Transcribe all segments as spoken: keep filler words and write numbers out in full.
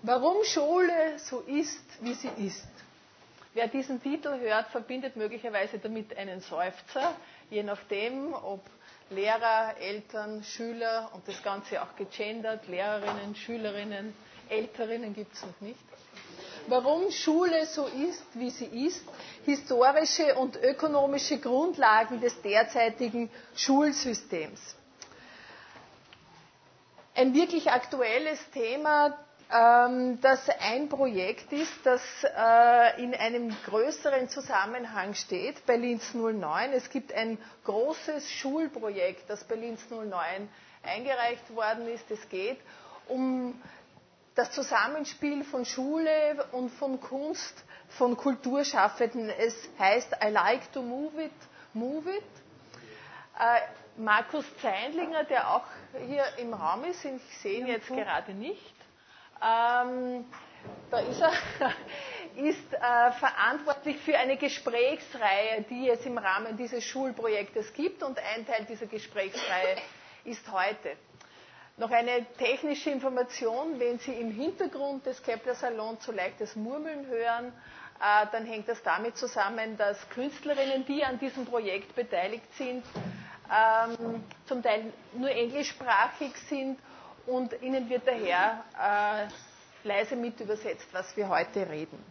Warum Schule so ist, wie sie ist. Wer diesen Titel hört, verbindet möglicherweise damit einen Seufzer, je nachdem, ob Lehrer, Eltern, Schüler und das Ganze auch gegendert, Lehrerinnen, Schülerinnen, Älterinnen gibt es noch nicht. Warum Schule so ist, wie sie ist, historische und ökonomische Grundlagen des derzeitigen Schulsystems. Ein wirklich aktuelles Thema, das ein Projekt ist, das in einem größeren Zusammenhang steht, bei Linz null neun. Es gibt ein großes Schulprojekt, das bei Linz null neun eingereicht worden ist. Es geht um das Zusammenspiel von Schule und von Kunst, von Kulturschaffenden. Es heißt I like to move it, move it. Markus Zeindlinger, der auch hier im Raum ist, ich sehe ihn jetzt gerade nicht, Ähm, da ist er, ist äh, verantwortlich für eine Gesprächsreihe, die es im Rahmen dieses Schulprojektes gibt, und ein Teil dieser Gesprächsreihe ist heute. Noch eine technische Information: Wenn Sie im Hintergrund des Kepler Salons so leichtes Murmeln hören, äh, dann hängt das damit zusammen, dass Künstlerinnen, die an diesem Projekt beteiligt sind, ähm, zum Teil nur englischsprachig sind. Und Ihnen wird daher äh, leise mit übersetzt, was wir heute reden.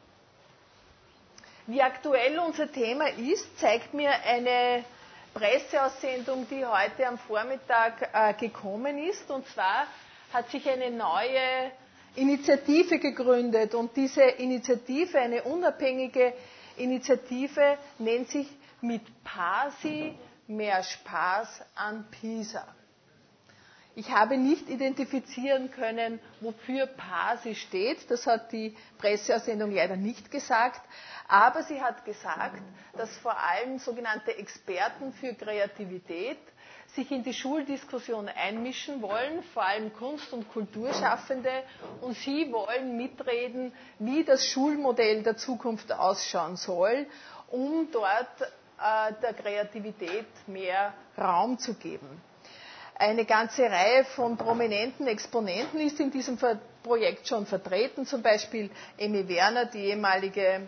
Wie aktuell unser Thema ist, zeigt mir eine Presseaussendung, die heute am Vormittag äh, gekommen ist. Und zwar hat sich eine neue Initiative gegründet. Und diese Initiative, eine unabhängige Initiative, nennt sich Mit Pasi mehr Spaß an Pisa. Ich habe nicht identifizieren können, wofür Pasi steht. Das hat die Presseaussendung leider nicht gesagt. Aber sie hat gesagt, dass vor allem sogenannte Experten für Kreativität sich in die Schuldiskussion einmischen wollen, vor allem Kunst- und Kulturschaffende. Und sie wollen mitreden, wie das Schulmodell der Zukunft ausschauen soll, um dort äh, der Kreativität mehr Raum zu geben. Eine ganze Reihe von prominenten Exponenten ist in diesem Projekt schon vertreten, zum Beispiel Emmy Werner, die ehemalige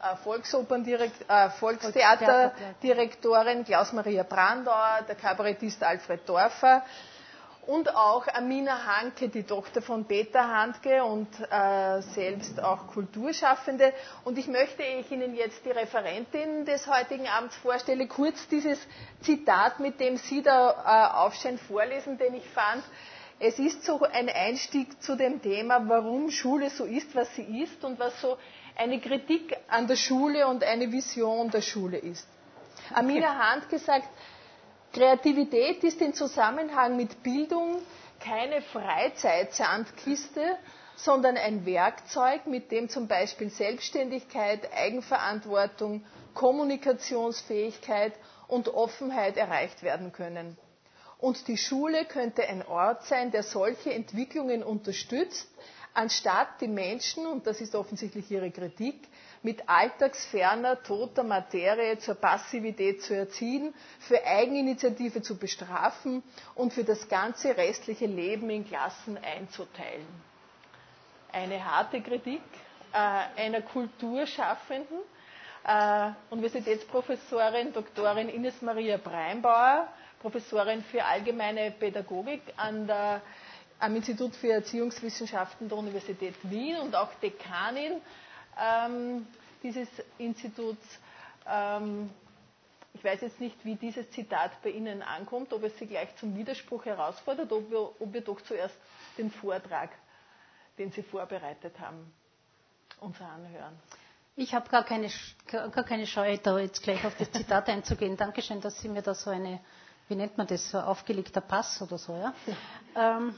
äh, Volkstheaterdirektorin, Klaus-Maria Brandauer, der Kabarettist Alfred Dorfer und auch Amina Hanke, die Tochter von Peter Handke und äh, selbst auch Kulturschaffende. Und ich möchte ich Ihnen jetzt die Referentin des heutigen Abends vorstellen, kurz dieses Zitat, mit dem Sie da äh, aufstehen, vorlesen, denn ich fand, es ist so ein Einstieg zu dem Thema, warum Schule so ist, was sie ist und was so eine Kritik an der Schule und eine Vision der Schule ist. Amina Handke sagt, Kreativität ist im Zusammenhang mit Bildung keine Freizeitsandkiste, sondern ein Werkzeug, mit dem zum Beispiel Selbstständigkeit, Eigenverantwortung, Kommunikationsfähigkeit und Offenheit erreicht werden können. Und die Schule könnte ein Ort sein, der solche Entwicklungen unterstützt, anstatt die Menschen, und das ist offensichtlich ihre Kritik, mit alltagsferner, toter Materie zur Passivität zu erziehen, für Eigeninitiative zu bestrafen und für das ganze restliche Leben in Klassen einzuteilen. Eine harte Kritik äh, einer Kulturschaffenden, äh, Universitätsprofessorin Doktorin Ines Maria Breinbauer, Professorin für allgemeine Pädagogik an der, am Institut für Erziehungswissenschaften der Universität Wien und auch Dekanin ähm, dieses Instituts. Ähm, ich weiß jetzt nicht, wie dieses Zitat bei Ihnen ankommt, ob es Sie gleich zum Widerspruch herausfordert, ob wir, ob wir doch zuerst den Vortrag, den Sie vorbereitet haben, uns anhören. Ich habe gar keine, gar keine Scheu, da jetzt gleich auf das Zitat einzugehen. Dankeschön, dass Sie mir da so eine, wie nennt man das, so aufgelegter Pass oder so, ja? ähm,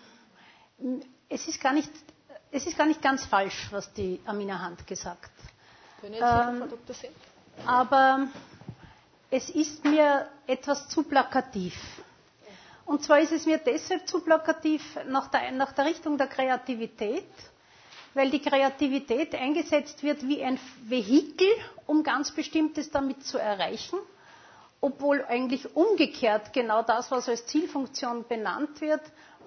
es ist gar nicht, es ist gar nicht ganz falsch, was die Amina Handke sagt. Können Sie ähm, Frau Doktor sehen? Aber es ist mir etwas zu plakativ. Und zwar ist es mir deshalb zu plakativ nach der, nach der Richtung der Kreativität, weil die Kreativität eingesetzt wird wie ein Vehikel, um ganz Bestimmtes damit zu erreichen, obwohl eigentlich umgekehrt genau das, was als Zielfunktion benannt wird,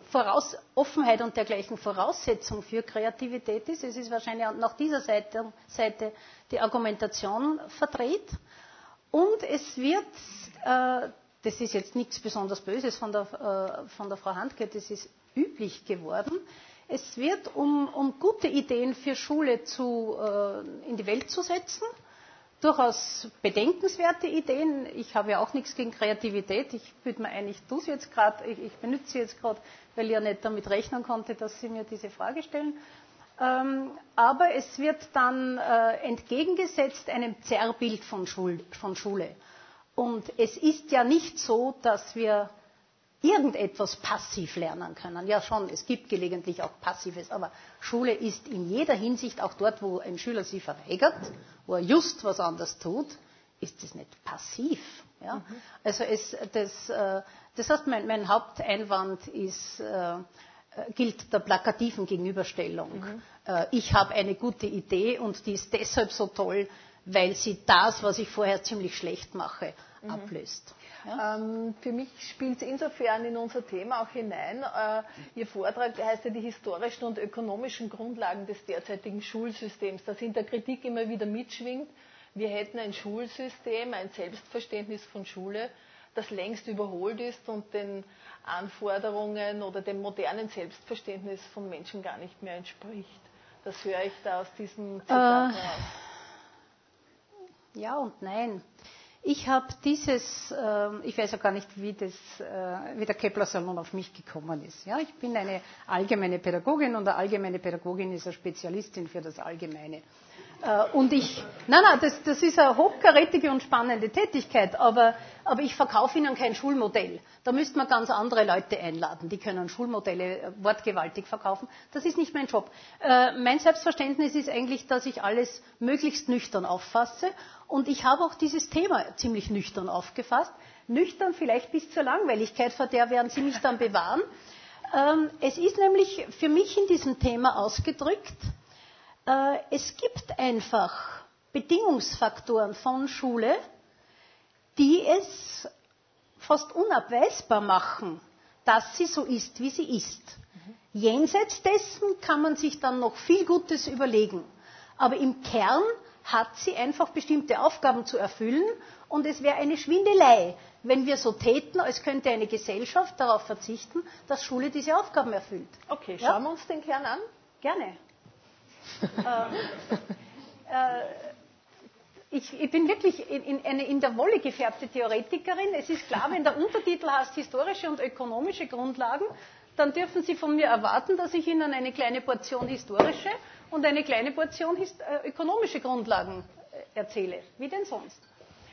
Voraus Offenheit und dergleichen Voraussetzung für Kreativität ist. Es ist wahrscheinlich nach dieser Seite, Seite die Argumentation verdreht. Und es wird, äh, das ist jetzt nichts besonders Böses von der, äh, von der Frau Handke, das ist üblich geworden, es wird, um, um gute Ideen für Schule zu, äh, in die Welt zu setzen, durchaus bedenkenswerte Ideen. Ich habe ja auch nichts gegen Kreativität. Ich würde mir ein, ich tue es jetzt gerade, ich, ich benutze sie jetzt gerade, weil ich ja nicht damit rechnen konnte, dass Sie mir diese Frage stellen. Ähm, aber es wird dann äh, entgegengesetzt einem Zerrbild von, Schul, von Schule. Und es ist ja nicht so, dass wir irgendetwas passiv lernen können. Ja schon, es gibt gelegentlich auch Passives, aber Schule ist in jeder Hinsicht, auch dort, wo ein Schüler sie verweigert, wo er just was anderes tut, ist es nicht passiv. Ja? Mhm. Also es, das, das heißt, mein, mein Haupteinwand ist, äh, gilt der plakativen Gegenüberstellung. Mhm. Äh, ich habe eine gute Idee und die ist deshalb so toll, weil sie das, was ich vorher ziemlich schlecht mache, mhm. ablöst. Ja? Ähm, für mich spielt es insofern in unser Thema auch hinein. Äh, Ihr Vortrag heißt ja die historischen und ökonomischen Grundlagen des derzeitigen Schulsystems, das in der Kritik immer wieder mitschwingt. Wir hätten ein Schulsystem, ein Selbstverständnis von Schule, das längst überholt ist und den Anforderungen oder dem modernen Selbstverständnis von Menschen gar nicht mehr entspricht. Das höre ich da aus diesem Zitat äh, heraus. Ja und nein. Ich habe dieses, äh, ich weiß ja gar nicht, wie, das, äh, wie der Kepler-Salon auf mich gekommen ist. Ja, ich bin eine allgemeine Pädagogin und eine allgemeine Pädagogin ist eine Spezialistin für das Allgemeine. Äh, und ich, nein, nein, das, das ist eine hochkarätige und spannende Tätigkeit, aber, aber ich verkaufe Ihnen kein Schulmodell. Da müsste man ganz andere Leute einladen, die können Schulmodelle wortgewaltig verkaufen. Das ist nicht mein Job. Äh, mein Selbstverständnis ist eigentlich, dass ich alles möglichst nüchtern auffasse. Und ich habe auch dieses Thema ziemlich nüchtern aufgefasst. Nüchtern vielleicht bis zur Langweiligkeit, vor der werden Sie mich dann bewahren. Ähm, es ist nämlich für mich in diesem Thema ausgedrückt, äh, es gibt einfach Bedingungsfaktoren von Schule, die es fast unabweisbar machen, dass sie so ist, wie sie ist. Mhm. Jenseits dessen kann man sich dann noch viel Gutes überlegen. Aber im Kern hat sie einfach bestimmte Aufgaben zu erfüllen und es wäre eine Schwindelei, wenn wir so täten, als könnte eine Gesellschaft darauf verzichten, dass Schule diese Aufgaben erfüllt. Okay, schauen ja? wir uns den Kern an. Gerne. ähm, äh, ich, ich bin wirklich in, in eine in der Wolle gefärbte Theoretikerin. Es ist klar, wenn der Untertitel heißt historische und ökonomische Grundlagen, dann dürfen Sie von mir erwarten, dass ich Ihnen eine kleine Portion historische und eine kleine Portion äh, ökonomische Grundlagen äh, erzähle. Wie denn sonst?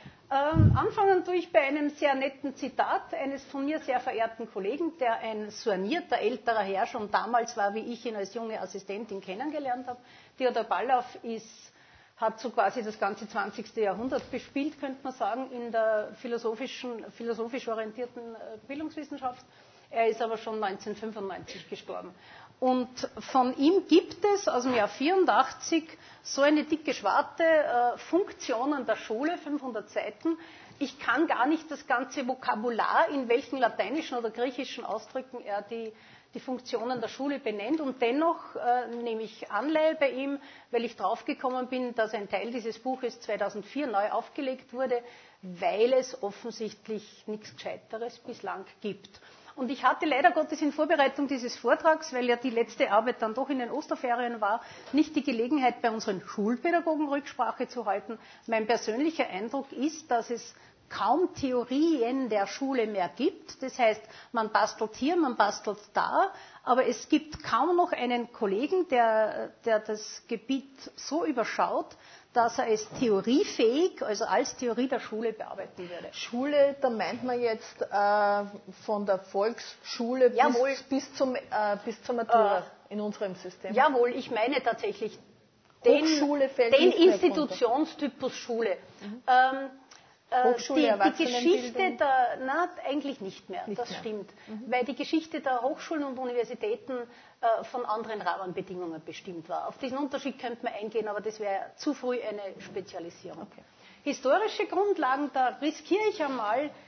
Ähm, anfangen tue ich bei einem sehr netten Zitat eines von mir sehr verehrten Kollegen, der ein soignierter älterer Herr schon damals war, wie ich ihn als junge Assistentin kennengelernt habe. Theodor Ballauf ist, hat so quasi das ganze zwanzigste Jahrhundert bespielt, könnte man sagen, in der philosophischen, philosophisch orientierten äh, Bildungswissenschaft. Er ist aber schon neunzehnhundertfünfundneunzig gestorben. Und von ihm gibt es aus dem Jahr vierundachtzig so eine dicke Schwarte äh, Funktionen der Schule, fünfhundert Seiten. Ich kann gar nicht das ganze Vokabular, in welchen lateinischen oder griechischen Ausdrücken er die, die Funktionen der Schule benennt. Und dennoch äh, nehme ich Anleihe bei ihm, weil ich draufgekommen bin, dass ein Teil dieses Buches zweitausendvier neu aufgelegt wurde, weil es offensichtlich nichts Gescheiteres bislang gibt. Und ich hatte leider Gottes in Vorbereitung dieses Vortrags, weil ja die letzte Arbeit dann doch in den Osterferien war, nicht die Gelegenheit, bei unseren Schulpädagogen Rücksprache zu halten. Mein persönlicher Eindruck ist, dass es kaum Theorien der Schule mehr gibt. Das heißt, man bastelt hier, man bastelt da, aber es gibt kaum noch einen Kollegen, der, der das Gebiet so überschaut, dass er es theoriefähig, also als Theorie der Schule bearbeiten würde. Schule, da meint man jetzt äh, von der Volksschule bis, bis, zum, äh, bis zur Matura äh, in unserem System. Jawohl, ich meine tatsächlich den, den Institutionstypus Schule. Mhm. Ähm, Hochschule, die, die Geschichte der, na, eigentlich nicht mehr, nicht das mehr. Stimmt. Mhm. Weil die Geschichte der Hochschulen und Universitäten äh, von anderen Rahmenbedingungen bestimmt war. Auf diesen Unterschied könnte man eingehen, aber das wäre zu früh eine Spezialisierung. Okay. Historische Grundlagen, da riskiere ich einmal,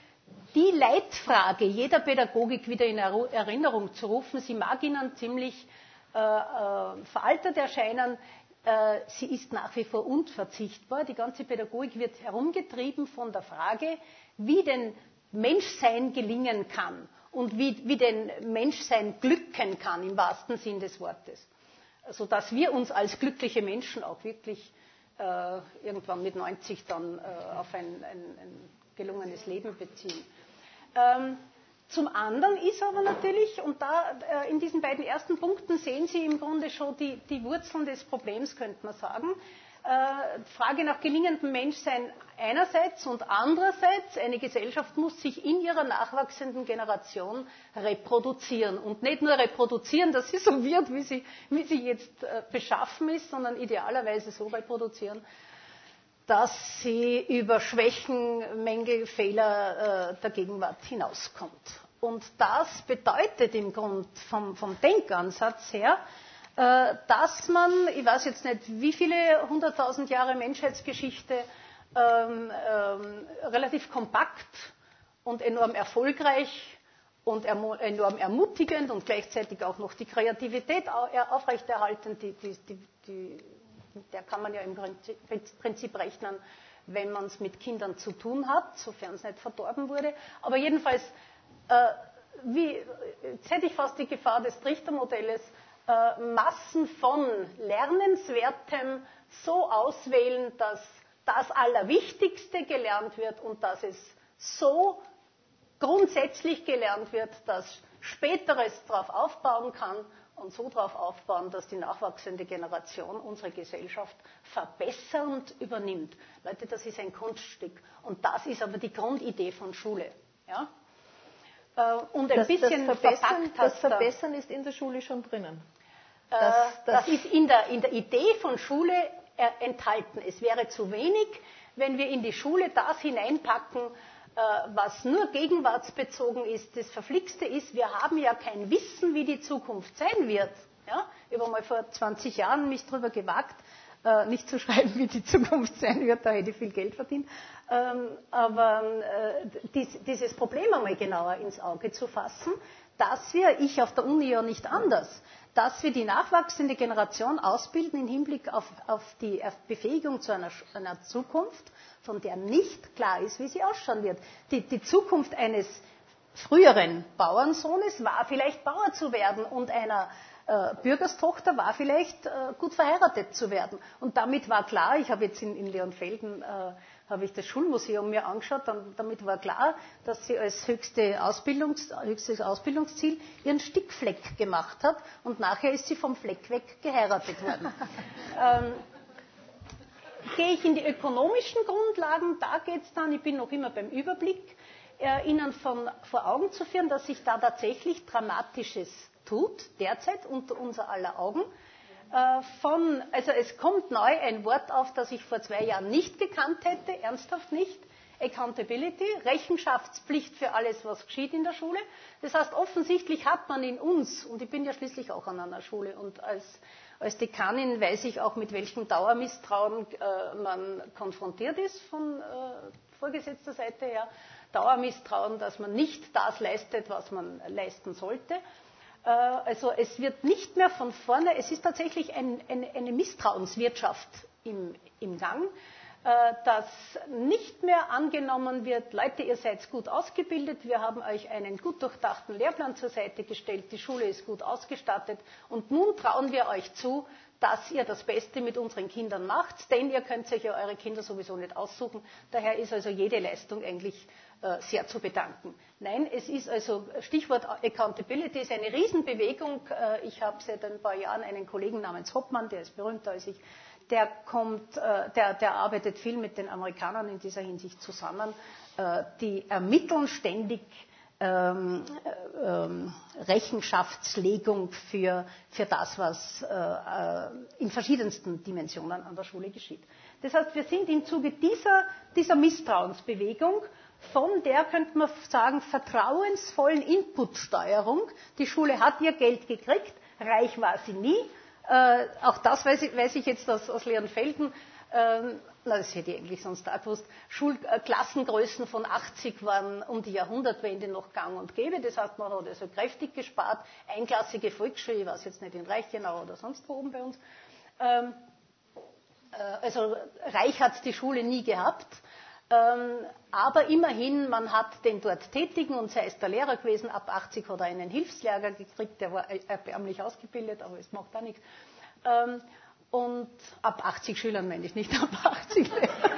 die Leitfrage jeder Pädagogik wieder in Erinnerung zu rufen. Sie mag Ihnen ziemlich äh, äh, veraltet erscheinen. Äh, sie ist nach wie vor unverzichtbar. Die ganze Pädagogik wird herumgetrieben von der Frage, wie denn Menschsein gelingen kann und wie, wie denn Menschsein glücken kann, im wahrsten Sinn des Wortes. Sodass wir uns als glückliche Menschen auch wirklich äh, irgendwann mit neunzig dann äh, auf ein, ein, ein gelungenes Leben beziehen. Ähm, zum anderen ist aber natürlich, und da äh, in diesen beiden ersten Punkten sehen Sie im Grunde schon die, die Wurzeln des Problems, könnte man sagen, äh, Frage nach gelingendem Menschsein einerseits und andererseits, eine Gesellschaft muss sich in ihrer nachwachsenden Generation reproduzieren. Und nicht nur reproduzieren, dass sie so wird, wie sie, wie sie jetzt äh, beschaffen ist, sondern idealerweise so reproduzieren, dass sie über Schwächen, Mängel, Fehler äh, der Gegenwart hinauskommt. Und das bedeutet im Grunde vom, vom Denkansatz her, äh, dass man, ich weiß jetzt nicht, wie viele hunderttausend Jahre Menschheitsgeschichte ähm, ähm, relativ kompakt und enorm erfolgreich und ermo- enorm ermutigend und gleichzeitig auch noch die Kreativität au- aufrechterhalten, die, die, die, die der kann man ja im Prinzip rechnen, wenn man es mit Kindern zu tun hat, sofern es nicht verdorben wurde. Aber jedenfalls, äh, wie, jetzt hätte ich fast die Gefahr des Trichtermodells, äh, Massen von Lernenswertem so auswählen, dass das Allerwichtigste gelernt wird und dass es so grundsätzlich gelernt wird, dass Späteres darauf aufbauen kann, und so darauf aufbauen, dass die nachwachsende Generation unsere Gesellschaft verbessernd übernimmt. Leute, das ist ein Kunststück. Und das ist aber die Grundidee von Schule. Ja? Und ein das, bisschen das Verbessern, verpackt das Verbessern ist in der Schule schon drinnen. Das, das, das ist in der, in der Idee von Schule enthalten. Es wäre zu wenig, wenn wir in die Schule das hineinpacken, was nur gegenwartsbezogen ist. Das Verflixte ist, wir haben ja kein Wissen, wie die Zukunft sein wird. Ja? Ich habe mal vor zwanzig Jahren mich darüber gewagt, äh, nicht zu schreiben, wie die Zukunft sein wird, da hätte ich viel Geld verdient. Ähm, aber äh, dies, dieses Problem einmal genauer ins Auge zu fassen, dass wir, ich auf der Uni ja nicht anders, dass wir die nachwachsende Generation ausbilden im Hinblick auf, auf die Befähigung zu einer, einer Zukunft, von der nicht klar ist, wie sie ausschauen wird. Die, die Zukunft eines früheren Bauernsohnes war vielleicht Bauer zu werden und einer äh, Bürgerstochter war vielleicht äh, gut verheiratet zu werden. Und damit war klar, ich habe jetzt in, in Leonfelden äh, habe ich das Schulmuseum mir angeschaut, dann, damit war klar, dass sie als höchste Ausbildungs, höchstes Ausbildungsziel ihren Stickfleck gemacht hat und nachher ist sie vom Fleck weg geheiratet worden. ähm, Gehe ich in die ökonomischen Grundlagen, da geht es dann, ich bin noch immer beim Überblick, äh, Ihnen von, vor Augen zu führen, dass sich da tatsächlich Dramatisches tut, derzeit unter unser aller Augen. Äh, von, also es kommt neu ein Wort auf, das ich vor zwei Jahren nicht gekannt hätte, ernsthaft nicht, Accountability, Rechenschaftspflicht für alles, was geschieht in der Schule. Das heißt, offensichtlich hat man in uns, und ich bin ja schließlich auch an einer Schule und als Als Dekanin weiß ich auch, mit welchem Dauermisstrauen äh, man konfrontiert ist von äh, vorgesetzter Seite her. Dauermisstrauen, dass man nicht das leistet, was man leisten sollte. Äh, also es wird nicht mehr von vorne, es ist tatsächlich ein, eine, eine Misstrauenswirtschaft im, im Gang, äh, dass nicht mehr angenommen wird, Leute, ihr seid gut ausgebildet, wir haben euch einen gut durchdachten Lehrplan zur Seite gestellt, die Schule ist gut ausgestattet und nun trauen wir euch zu, dass ihr das Beste mit unseren Kindern macht, denn ihr könnt euch ja eure Kinder sowieso nicht aussuchen. Daher ist also jede Leistung eigentlich äh, sehr zu bedanken. Nein, es ist also, Stichwort Accountability ist eine Riesenbewegung. Äh, ich habe seit ein paar Jahren einen Kollegen namens Hoppmann, der ist berühmter als ich, der, kommt, äh, der, der arbeitet viel mit den Amerikanern in dieser Hinsicht zusammen. Äh, die ermitteln ständig Ähm, ähm, Rechenschaftslegung für, für das, was äh, in verschiedensten Dimensionen an der Schule geschieht. Das heißt, wir sind im Zuge dieser, dieser Misstrauensbewegung von der, könnte man sagen, vertrauensvollen Inputsteuerung. Die Schule hat ihr Geld gekriegt, reich war sie nie. Äh, auch das weiß ich, weiß ich jetzt aus, aus Leonfelden. Ähm, na, das hätte ich eigentlich sonst auch gewusst. Schulklassengrößen von achtzig waren um die Jahrhundertwende noch gang und gäbe. Das heißt, man hat also kräftig gespart. Einklassige Volksschule, ich weiß jetzt nicht, in Reichenau oder sonst wo oben bei uns. Ähm, äh, also reich hat die Schule nie gehabt. Ähm, aber immerhin, man hat den dort Tätigen, und sei es der Lehrer gewesen, ab achtzig hat er einen Hilfslehrer gekriegt, der war erbärmlich ausgebildet, aber es macht da nichts. Ähm, und ab achtzig Schülern meine ich, nicht ab achtzig Lehrern.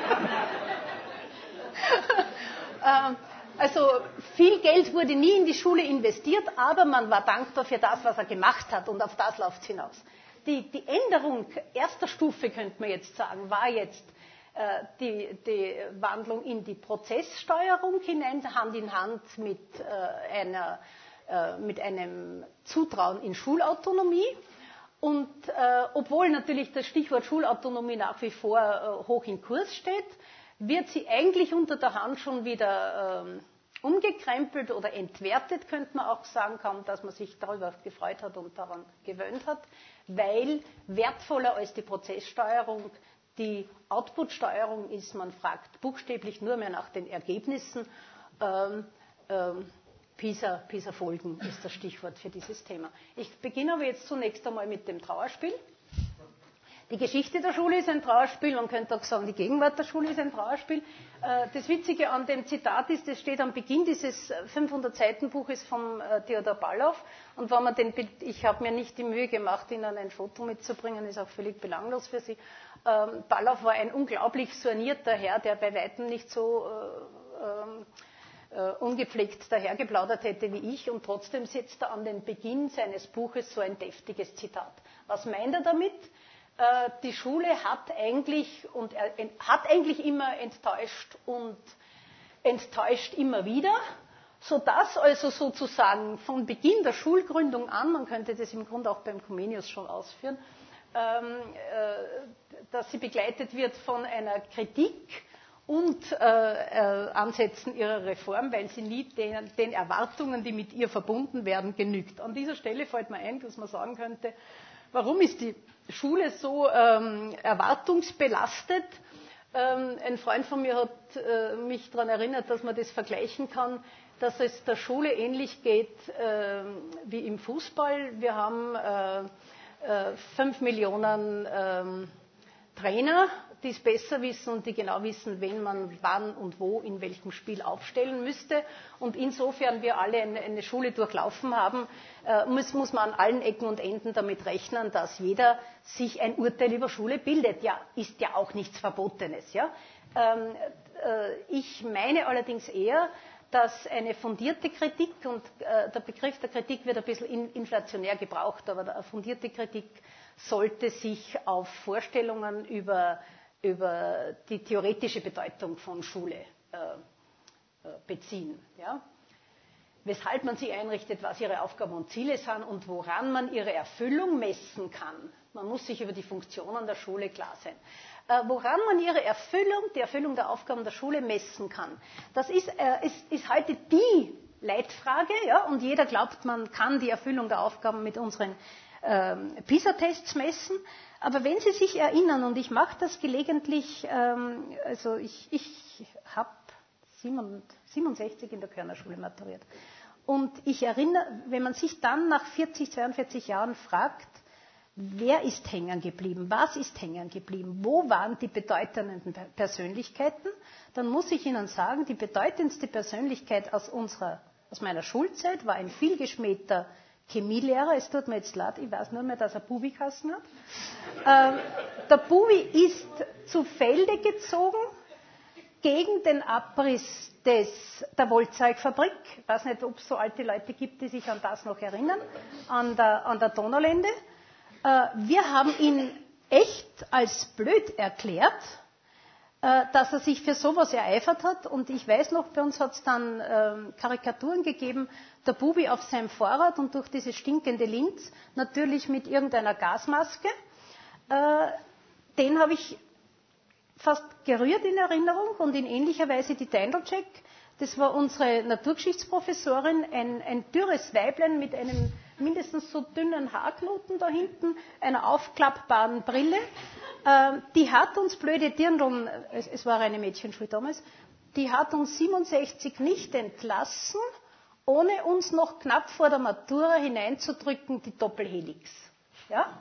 ähm, also viel Geld wurde nie in die Schule investiert, aber man war dankbar für das, was er gemacht hat, und auf das läuft es hinaus. Die, die Änderung erster Stufe, könnte man jetzt sagen, war jetzt Die, die Wandlung in die Prozesssteuerung hinein, Hand in Hand mit, äh, einer, äh, mit einem Zutrauen in Schulautonomie. Und äh, obwohl natürlich das Stichwort Schulautonomie nach wie vor äh, hoch im Kurs steht, wird sie eigentlich unter der Hand schon wieder äh, umgekrempelt oder entwertet, könnte man auch sagen, kaum dass man sich darüber gefreut hat und daran gewöhnt hat, weil wertvoller als die Prozesssteuerung die Output-Steuerung ist. Man fragt buchstäblich nur mehr nach den Ergebnissen. Ähm, ähm, PISA, PISA-Folgen ist das Stichwort für dieses Thema. Ich beginne aber jetzt zunächst einmal mit dem Trauerspiel. Die Geschichte der Schule ist ein Trauerspiel, man könnte auch sagen, die Gegenwart der Schule ist ein Trauerspiel. Äh, das Witzige an dem Zitat ist, es steht am Beginn dieses fünfhundert Seiten Buches von äh, Theodor Ballow. Und wenn man den, ich habe mir nicht die Mühe gemacht, Ihnen ein Foto mitzubringen, ist auch völlig belanglos für Sie. Ähm, Ballow war ein unglaublich sornierter Herr, der bei weitem nicht so äh, äh, ungepflegt dahergeplaudert hätte wie ich, und trotzdem setzt er an den Beginn seines Buches so ein deftiges Zitat. Was meint er damit? Äh, die Schule hat eigentlich, und er, hat eigentlich immer enttäuscht und enttäuscht immer wieder, sodass also sozusagen von Beginn der Schulgründung an, man könnte das im Grunde auch beim Comenius schon ausführen, ähm, äh, dass sie begleitet wird von einer Kritik und äh, äh, Ansätzen ihrer Reform, weil sie nie den, den Erwartungen, die mit ihr verbunden werden, genügt. An dieser Stelle fällt mir ein, dass man sagen könnte, warum ist die Schule so ähm, erwartungsbelastet? Ähm, ein Freund von mir hat äh, mich daran erinnert, dass man das vergleichen kann, dass es der Schule ähnlich geht äh, wie im Fußball. Wir haben äh, äh, fünf Millionen äh, Trainer, die es besser wissen und die genau wissen, wen man wann und wo in welchem Spiel aufstellen müsste. Und insofern wir alle eine, eine Schule durchlaufen haben, äh, muss, muss man an allen Ecken und Enden damit rechnen, dass jeder sich ein Urteil über Schule bildet. Ja, ist ja auch nichts Verbotenes. Ja? Ähm, äh, ich meine allerdings eher, dass eine fundierte Kritik, und äh, der Begriff der Kritik wird ein bisschen in, inflationär gebraucht, aber eine fundierte Kritik sollte sich auf Vorstellungen über, über die theoretische Bedeutung von Schule äh, beziehen. Ja? Weshalb man sie einrichtet, was ihre Aufgaben und Ziele sind und woran man ihre Erfüllung messen kann. Man muss sich über die Funktionen der Schule klar sein. Äh, woran man ihre Erfüllung, die Erfüllung der Aufgaben der Schule messen kann. Das ist, äh, ist, ist heute die Leitfrage, ja? Und jeder glaubt, man kann die Erfüllung der Aufgaben mit unseren ähm, PISA-Tests messen. Aber wenn Sie sich erinnern, und ich mache das gelegentlich, ähm, also ich, ich habe siebenundsechzig in der Körnerschule maturiert. Und ich erinnere, wenn man sich dann nach vierzig, zweiundvierzig Jahren fragt, wer ist hängen geblieben, was ist hängen geblieben, wo waren die bedeutenden Persönlichkeiten, dann muss ich Ihnen sagen, die bedeutendste Persönlichkeit aus, unserer, aus meiner Schulzeit war ein vielgeschmähter Chemielehrer, es tut mir jetzt leid, ich weiß nur mehr, dass er Bubi geheißen hat. Ähm, der Bubi ist zu Felde gezogen gegen den Abriss des, der Wollzeugfabrik. Ich weiß nicht, ob es so alte Leute gibt, die sich an das noch erinnern, an der, an der Donaulände. Äh, wir haben ihn echt als blöd erklärt, äh, dass er sich für sowas ereifert hat. Und ich weiß noch, bei uns hat es dann äh, Karikaturen gegeben, der Bubi auf seinem Fahrrad und durch diese stinkende Linz, natürlich mit irgendeiner Gasmaske. Äh, den habe ich fast gerührt in Erinnerung, und in ähnlicher Weise die Deindelcheck. Das war unsere Naturgeschichtsprofessorin, ein, ein dürres Weiblein mit einem mindestens so dünnen Haarknoten da hinten, einer aufklappbaren Brille, äh, die hat uns, blöde Dirndln, es, es war eine Mädchenschule damals, die hat uns siebenundsechzig nicht entlassen, ohne uns noch knapp vor der Matura hineinzudrücken, die Doppelhelix. Ja?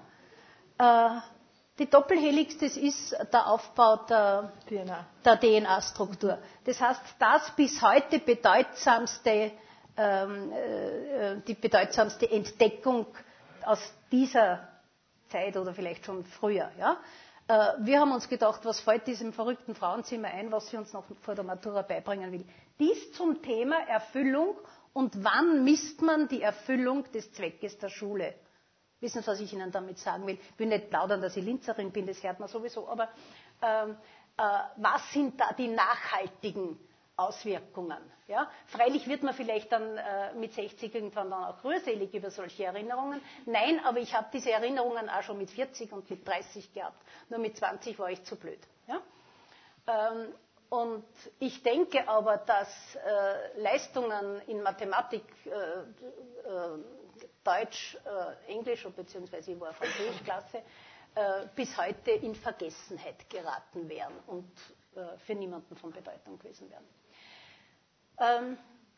Äh, die Doppelhelix, das ist der Aufbau der D N A. Der D N A-Struktur. Das heißt, das bis heute bedeutsamste, ähm, äh, die bedeutsamste Entdeckung aus dieser Zeit oder vielleicht schon früher. Ja? Äh, wir haben uns gedacht, was fällt diesem verrückten Frauenzimmer ein, was sie uns noch vor der Matura beibringen will. Dies zum Thema Erfüllung und wann misst man die Erfüllung des Zweckes der Schule. Wissen Sie, was ich Ihnen damit sagen will? Ich will nicht plaudern, dass ich Linzerin bin, das hört man sowieso, aber ähm, äh, was sind da die nachhaltigen Auswirkungen? Ja? Freilich wird man vielleicht dann äh, mit sechzig irgendwann dann auch rührselig über solche Erinnerungen. Nein, aber ich habe diese Erinnerungen auch schon mit vierzig und mit dreißig gehabt. Nur mit zwanzig war ich zu blöd. Ja? Ähm, und ich denke aber, dass äh, Leistungen in Mathematik, äh, äh, Deutsch, äh, Englisch, beziehungsweise ich war Französischklasse, äh, bis heute in Vergessenheit geraten wären und äh, für niemanden von Bedeutung gewesen wären. Ähm,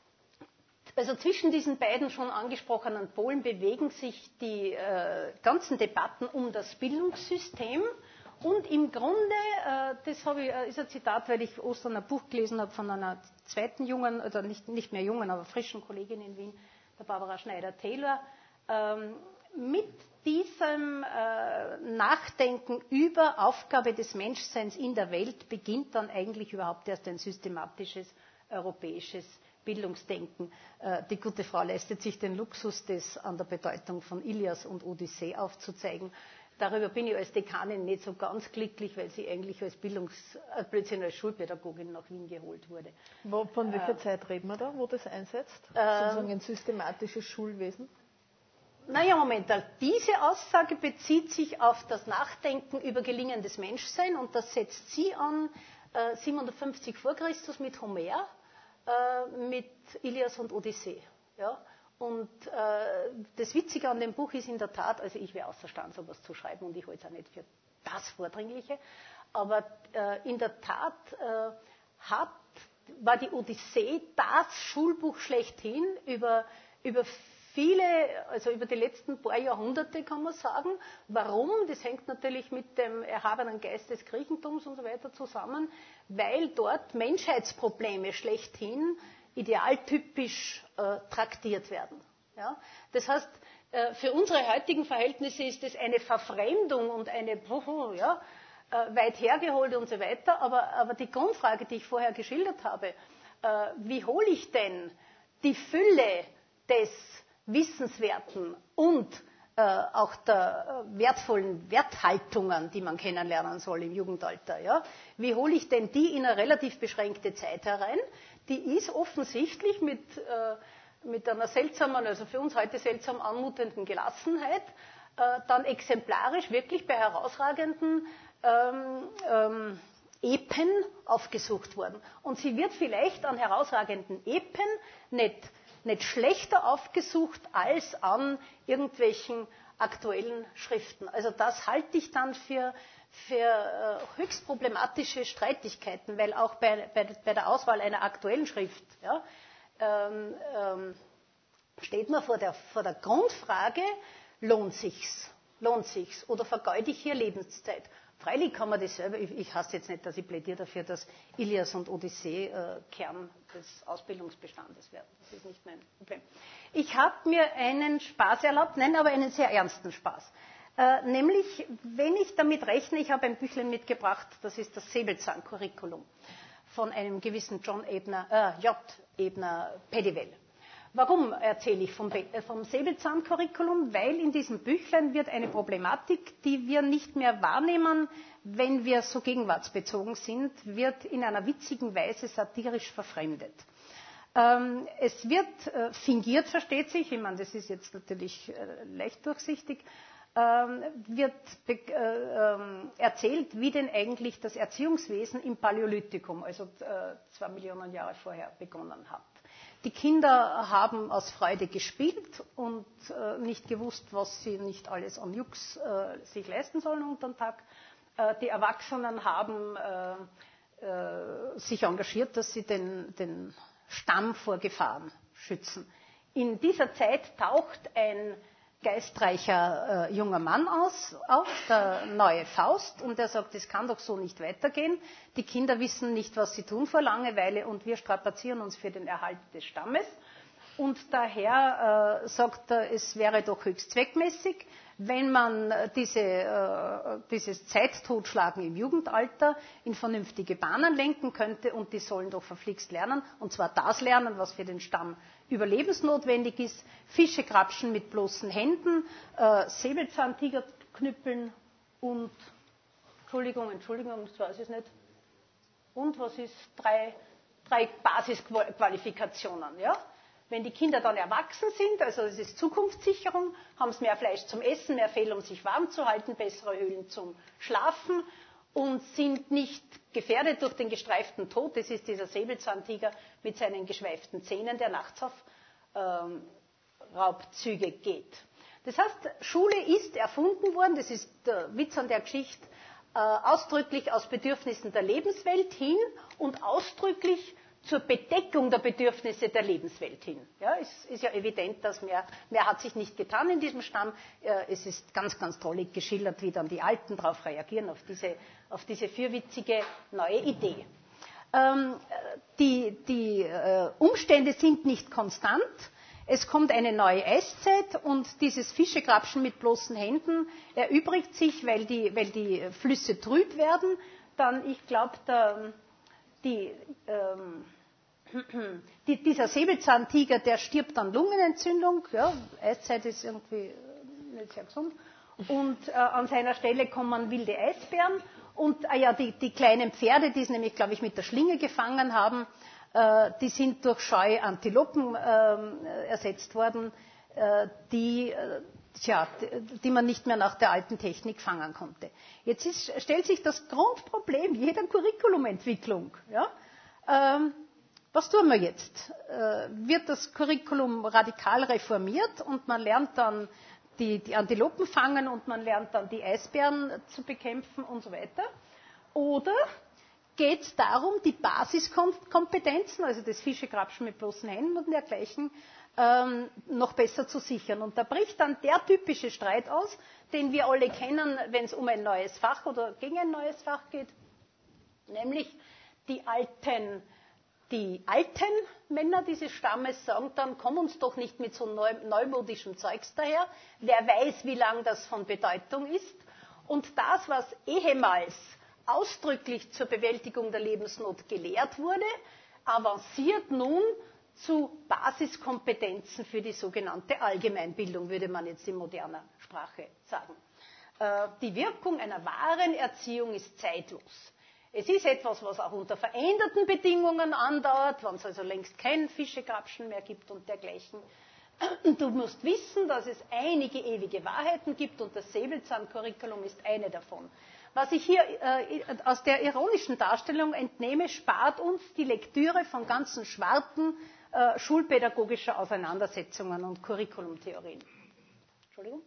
also zwischen diesen beiden schon angesprochenen Polen bewegen sich die äh, ganzen Debatten um das Bildungssystem. Und im Grunde, äh, das habe ich, äh, ist ein Zitat, weil ich Ostern ein Buch gelesen habe von einer zweiten jungen, oder nicht, nicht mehr jungen, aber frischen Kollegin in Wien, der Barbara Schneider-Taylor, ähm, mit diesem äh, Nachdenken über Aufgabe des Menschseins in der Welt beginnt dann eigentlich überhaupt erst ein systematisches europäisches Bildungsdenken. Äh, die gute Frau leistet sich den Luxus, das an der Bedeutung von Ilias und Odyssee aufzuzeigen. Darüber bin ich als Dekanin nicht so ganz glücklich, weil sie eigentlich als Bildungs, äh, plötzlich als Schulpädagogin nach Wien geholt wurde. Wo, von welcher äh, Zeit reden wir da, wo das einsetzt? Äh, Sozusagen ein systematisches Schulwesen? Naja, Moment, diese Aussage bezieht sich auf das Nachdenken über gelingendes Menschsein und das setzt sie an äh, siebenhundertfünfzig vor Christus mit Homer, äh, mit Ilias und Odyssee. Ja? Und äh, das Witzige an dem Buch ist in der Tat, also ich wäre außerstande, sowas zu schreiben und ich halte es auch nicht für das Vordringliche, aber äh, in der Tat äh, hat, war die Odyssee das Schulbuch schlechthin über, über viele, also über die letzten paar Jahrhunderte kann man sagen. Warum? Das hängt natürlich mit dem erhabenen Geist des Griechentums und so weiter zusammen, weil dort Menschheitsprobleme schlechthin idealtypisch äh, traktiert werden. Ja? Das heißt, äh, für unsere heutigen Verhältnisse ist es eine Verfremdung und eine ja, äh, weit hergeholt und so weiter, aber, aber die Grundfrage, die ich vorher geschildert habe, äh, wie hole ich denn die Fülle des Wissenswerten und äh, auch der äh, wertvollen Werthaltungen, die man kennenlernen soll im Jugendalter, ja? Wie hole ich denn die in eine relativ beschränkte Zeit herein? Die ist offensichtlich mit, äh, mit einer seltsamen, also für uns heute seltsam anmutenden Gelassenheit, äh, dann exemplarisch wirklich bei herausragenden ähm, ähm, Epen aufgesucht worden. Und sie wird vielleicht an herausragenden Epen nicht nicht schlechter aufgesucht als an irgendwelchen aktuellen Schriften. Also das halte ich dann für, für äh, höchst problematische Streitigkeiten, weil auch bei, bei, bei der Auswahl einer aktuellen Schrift ja, ähm, ähm, steht man vor der, vor der Grundfrage, lohnt sich's? Lohnt sich's? Oder vergeude ich hier Lebenszeit? Freilich kann man das selber, ich, ich hasse jetzt nicht, dass ich plädiere dafür, dass Ilias und Odyssee äh, Kern des Ausbildungsbestandes werden. Das ist nicht mein Problem. Ich habe mir einen Spaß erlaubt, nein, aber einen sehr ernsten Spaß. Äh, nämlich, wenn ich damit rechne, ich habe ein Büchlein mitgebracht, das ist das Säbelzahn-Curriculum von einem gewissen John Ebner, äh, J. Ebner Peddywell. Warum erzähle ich vom, vom Säbelzahn-Curriculum? Weil in diesem Büchlein wird eine Problematik, die wir nicht mehr wahrnehmen, wenn wir so gegenwartsbezogen sind, wird in einer witzigen Weise satirisch verfremdet. Ähm, es wird äh, fingiert, versteht sich, ich meine, das ist jetzt natürlich äh, leicht durchsichtig, ähm, wird be- äh, ähm, erzählt, wie denn eigentlich das Erziehungswesen im Paläolithikum, also äh, zwei Millionen Jahre vorher, begonnen hat. Die Kinder haben aus Freude gespielt und äh, nicht gewusst, was sie nicht alles an Jux äh, sich leisten sollen unter dem Tag. Äh, die Erwachsenen haben äh, äh, sich engagiert, dass sie den, den Stamm vor Gefahren schützen. In dieser Zeit taucht ein geistreicher äh, junger Mann aus, auf, der neue Faust, und der sagt, es kann doch so nicht weitergehen. Die Kinder wissen nicht, was sie tun vor Langeweile, und wir strapazieren uns für den Erhalt des Stammes. Und daher äh, sagt er, es wäre doch höchst zweckmäßig, wenn man diese, äh, dieses Zeittotschlagen im Jugendalter in vernünftige Bahnen lenken könnte, und die sollen doch verflixt lernen, und zwar das lernen, was für den Stamm überlebensnotwendig ist: Fische grapschen mit bloßen Händen, äh, Säbelzahntiger knüppeln und, Entschuldigung, Entschuldigung, das weiß ich nicht, und was ist, drei, drei Basisqualifikationen, ja? Wenn die Kinder dann erwachsen sind, also es ist Zukunftssicherung, haben sie mehr Fleisch zum Essen, mehr Fell, um sich warm zu halten, bessere Höhlen zum Schlafen und sind nicht gefährdet durch den gestreiften Tod. Das ist dieser Säbelzahntiger mit seinen geschweiften Zähnen, der nachts auf ähm, Raubzüge geht. Das heißt, Schule ist erfunden worden, das ist der Witz an der Geschichte, äh, ausdrücklich aus Bedürfnissen der Lebenswelt hin und ausdrücklich zur Bedeckung der Bedürfnisse der Lebenswelt hin. Ja, es ist ja evident, dass mehr, mehr hat sich nicht getan in diesem Stamm. Es ist ganz, ganz toll geschildert, wie dann die Alten darauf reagieren, auf diese, auf diese fürwitzige neue Idee. Ähm, die die äh, Umstände sind nicht konstant. Es kommt eine neue Eiszeit, und dieses Fischegrapschen mit bloßen Händen erübrigt sich, weil die, weil die Flüsse trüb werden. Dann, ich glaube, der Die, ähm, die, dieser Säbelzahntiger, der stirbt an Lungenentzündung. Ja, Eiszeit ist irgendwie nicht sehr gesund. Und äh, an seiner Stelle kommen wilde Eisbären. Und äh, ja, die, die kleinen Pferde, die es nämlich, glaube ich, mit der Schlinge gefangen haben, äh, die sind durch scheue Antilopen äh, ersetzt worden, äh, die äh, Tja, die man nicht mehr nach der alten Technik fangen konnte. Jetzt ist, stellt sich das Grundproblem jeder Curriculumentwicklung. Ja? Ähm, was tun wir jetzt? Äh, wird das Curriculum radikal reformiert und man lernt dann die, die Antilopen fangen und man lernt dann die Eisbären zu bekämpfen und so weiter? Oder geht es darum, die Basiskompetenzen, also das Fischegrapschen mit bloßen Händen und dergleichen, Ähm, noch besser zu sichern. Und da bricht dann der typische Streit aus, den wir alle kennen, wenn es um ein neues Fach oder gegen ein neues Fach geht, nämlich die alten, die alten Männer dieses Stammes sagen dann, komm uns doch nicht mit so neu, neumodischem Zeugs daher, wer weiß, wie lang das von Bedeutung ist. Und das, was ehemals ausdrücklich zur Bewältigung der Lebensnot gelehrt wurde, avanciert nun zu Basiskompetenzen für die sogenannte Allgemeinbildung, würde man jetzt in moderner Sprache sagen. Die Wirkung einer wahren Erziehung ist zeitlos. Es ist etwas, was auch unter veränderten Bedingungen andauert, wenn es also längst kein Fischegrapschen mehr gibt und dergleichen. Du musst wissen, dass es einige ewige Wahrheiten gibt, und das Säbelzahn-Curriculum ist eine davon. Was ich hier äh, aus der ironischen Darstellung entnehme, spart uns die Lektüre von ganzen Schwarten äh, schulpädagogischer Auseinandersetzungen und Curriculumtheorien. Entschuldigung.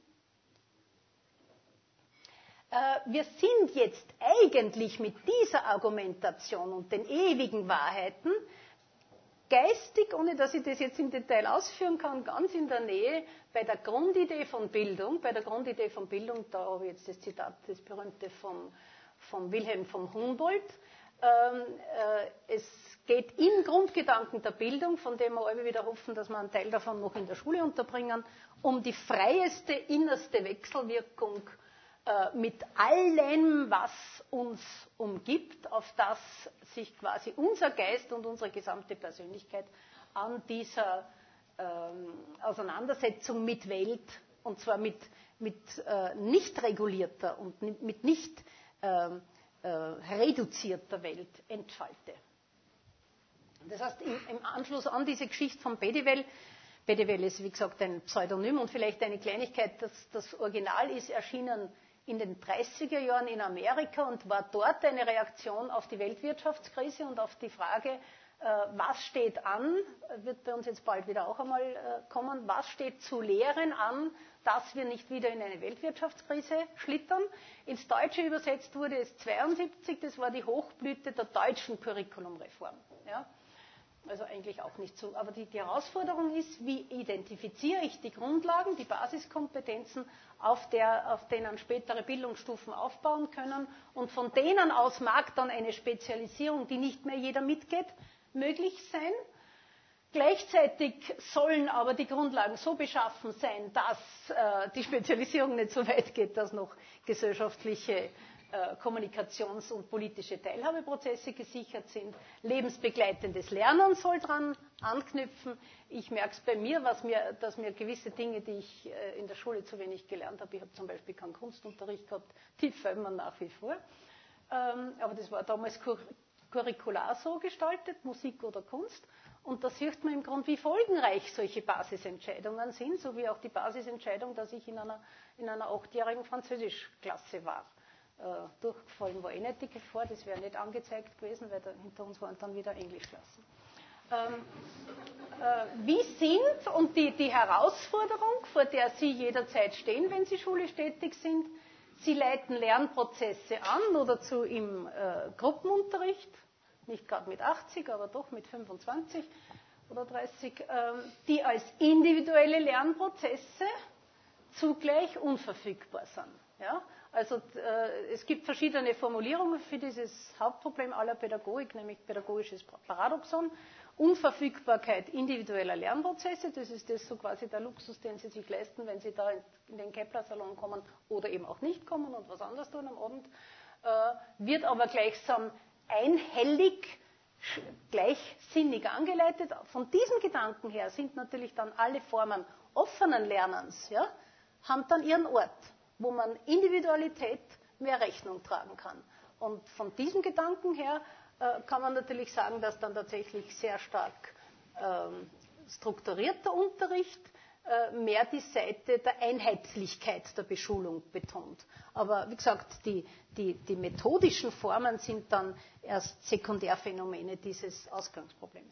Äh, wir sind jetzt eigentlich mit dieser Argumentation und den ewigen Wahrheiten geistig, ohne dass ich das jetzt im Detail ausführen kann, ganz in der Nähe bei der Grundidee von Bildung. Bei der Grundidee von Bildung, da habe ich jetzt das Zitat, das berühmte von, von Wilhelm von Humboldt. Ähm, äh, es geht im Grundgedanken der Bildung, von dem wir alle wieder hoffen, dass wir einen Teil davon noch in der Schule unterbringen, um die freieste innerste Wechselwirkung äh, mit allem, was uns umgibt, auf das sich quasi unser Geist und unsere gesamte Persönlichkeit an dieser ähm, Auseinandersetzung mit Welt, und zwar mit, mit äh, nicht regulierter und mit nicht ähm, äh, reduzierter Welt entfalte. Das heißt, im, im Anschluss an diese Geschichte von Bedivell, Bedivell ist wie gesagt ein Pseudonym, und vielleicht eine Kleinigkeit, das, das Original ist erschienen in den dreißiger Jahren in Amerika und war dort eine Reaktion auf die Weltwirtschaftskrise und auf die Frage, was steht an, wird bei uns jetzt bald wieder auch einmal kommen, was steht zu lehren an, dass wir nicht wieder in eine Weltwirtschaftskrise schlittern. Ins Deutsche übersetzt wurde es zweiundsiebzig, das war die Hochblüte der deutschen Curriculumreform. Ja? Also eigentlich auch nicht so. Aber die, die Herausforderung ist, wie identifiziere ich die Grundlagen, die Basiskompetenzen, auf, der, auf denen spätere Bildungsstufen aufbauen können. Und von denen aus mag dann eine Spezialisierung, die nicht mehr jeder mitgeht, möglich sein. Gleichzeitig sollen aber die Grundlagen so beschaffen sein, dass äh, die Spezialisierung nicht so weit geht, dass noch gesellschaftliche Kommunikations- und politische Teilhabeprozesse gesichert sind. Lebensbegleitendes Lernen soll daran anknüpfen. Ich merke es bei mir, was mir, dass mir gewisse Dinge, die ich in der Schule zu wenig gelernt habe, ich habe zum Beispiel keinen Kunstunterricht gehabt, die fallen mir nach wie vor. Aber das war damals curricular so gestaltet, Musik oder Kunst. Und da sieht man im Grunde, wie folgenreich solche Basisentscheidungen sind, so wie auch die Basisentscheidung, dass ich in einer, in einer achtjährigen Französischklasse war. Uh, durchgefallen war eh nicht die Gefahr, das wäre nicht angezeigt gewesen, weil da, hinter uns waren dann wieder Englischklassen. Ähm, äh, wie sind, und die, die Herausforderung, vor der Sie jederzeit stehen, wenn Sie schulisch tätig sind, Sie leiten Lernprozesse an oder zu im äh, Gruppenunterricht, nicht gerade mit achtzig, aber doch mit fünfundzwanzig oder dreißig, äh, die als individuelle Lernprozesse zugleich unverfügbar sind. Ja? Also äh, es gibt verschiedene Formulierungen für dieses Hauptproblem aller Pädagogik, nämlich pädagogisches Paradoxon. Unverfügbarkeit individueller Lernprozesse, das ist das so quasi der Luxus, den Sie sich leisten, wenn Sie da in den Kepler-Salon kommen oder eben auch nicht kommen und was anderes tun am Abend, äh, wird aber gleichsam einhellig, gleichsinnig angeleitet. Von diesem Gedanken her sind natürlich dann alle Formen offenen Lernens, ja, haben dann ihren Ort, wo man Individualität mehr Rechnung tragen kann. Und von diesem Gedanken her äh, kann man natürlich sagen, dass dann tatsächlich sehr stark ähm, strukturierter Unterricht äh, mehr die Seite der Einheitlichkeit der Beschulung betont. Aber wie gesagt, die, die, die methodischen Formen sind dann erst Sekundärphänomene dieses Ausgangsproblems.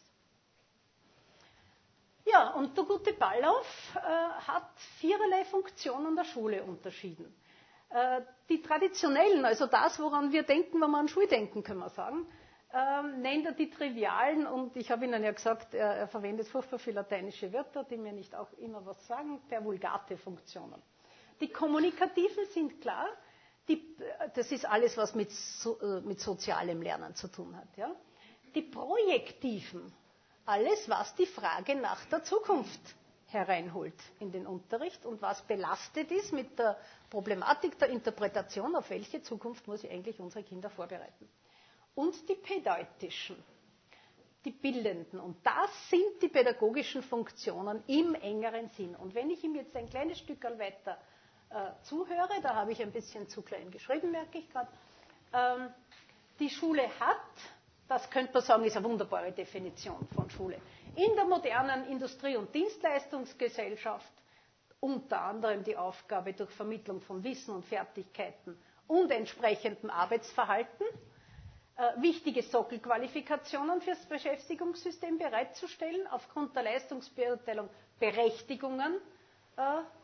Ja, und der gute Ballauf äh, hat viererlei Funktionen der Schule unterschieden. Äh, die traditionellen, also das, woran wir denken, wenn wir an Schule denken, können wir sagen, äh, nennt er die trivialen, und ich habe Ihnen ja gesagt, er, er verwendet furchtbar viele lateinische Wörter, die mir nicht auch immer was sagen, per vulgate Funktionen. Die kommunikativen sind klar, die, das ist alles, was mit, so, mit sozialem Lernen zu tun hat. Ja? Die projektiven, alles, was die Frage nach der Zukunft hereinholt in den Unterricht und was belastet ist mit der Problematik der Interpretation, auf welche Zukunft muss ich eigentlich unsere Kinder vorbereiten. Und die pädagogischen, die bildenden. Und das sind die pädagogischen Funktionen im engeren Sinn. Und wenn ich ihm jetzt ein kleines Stück weiter äh, zuhöre, da habe ich ein bisschen zu klein geschrieben, merke ich gerade, ähm, die Schule hat, das könnte man sagen, ist eine wunderbare Definition von Schule. In der modernen Industrie- und Dienstleistungsgesellschaft unter anderem die Aufgabe durch Vermittlung von Wissen und Fertigkeiten und entsprechendem Arbeitsverhalten, äh, wichtige Sockelqualifikationen für das Beschäftigungssystem bereitzustellen, aufgrund der Leistungsbeurteilung Berechtigungen äh,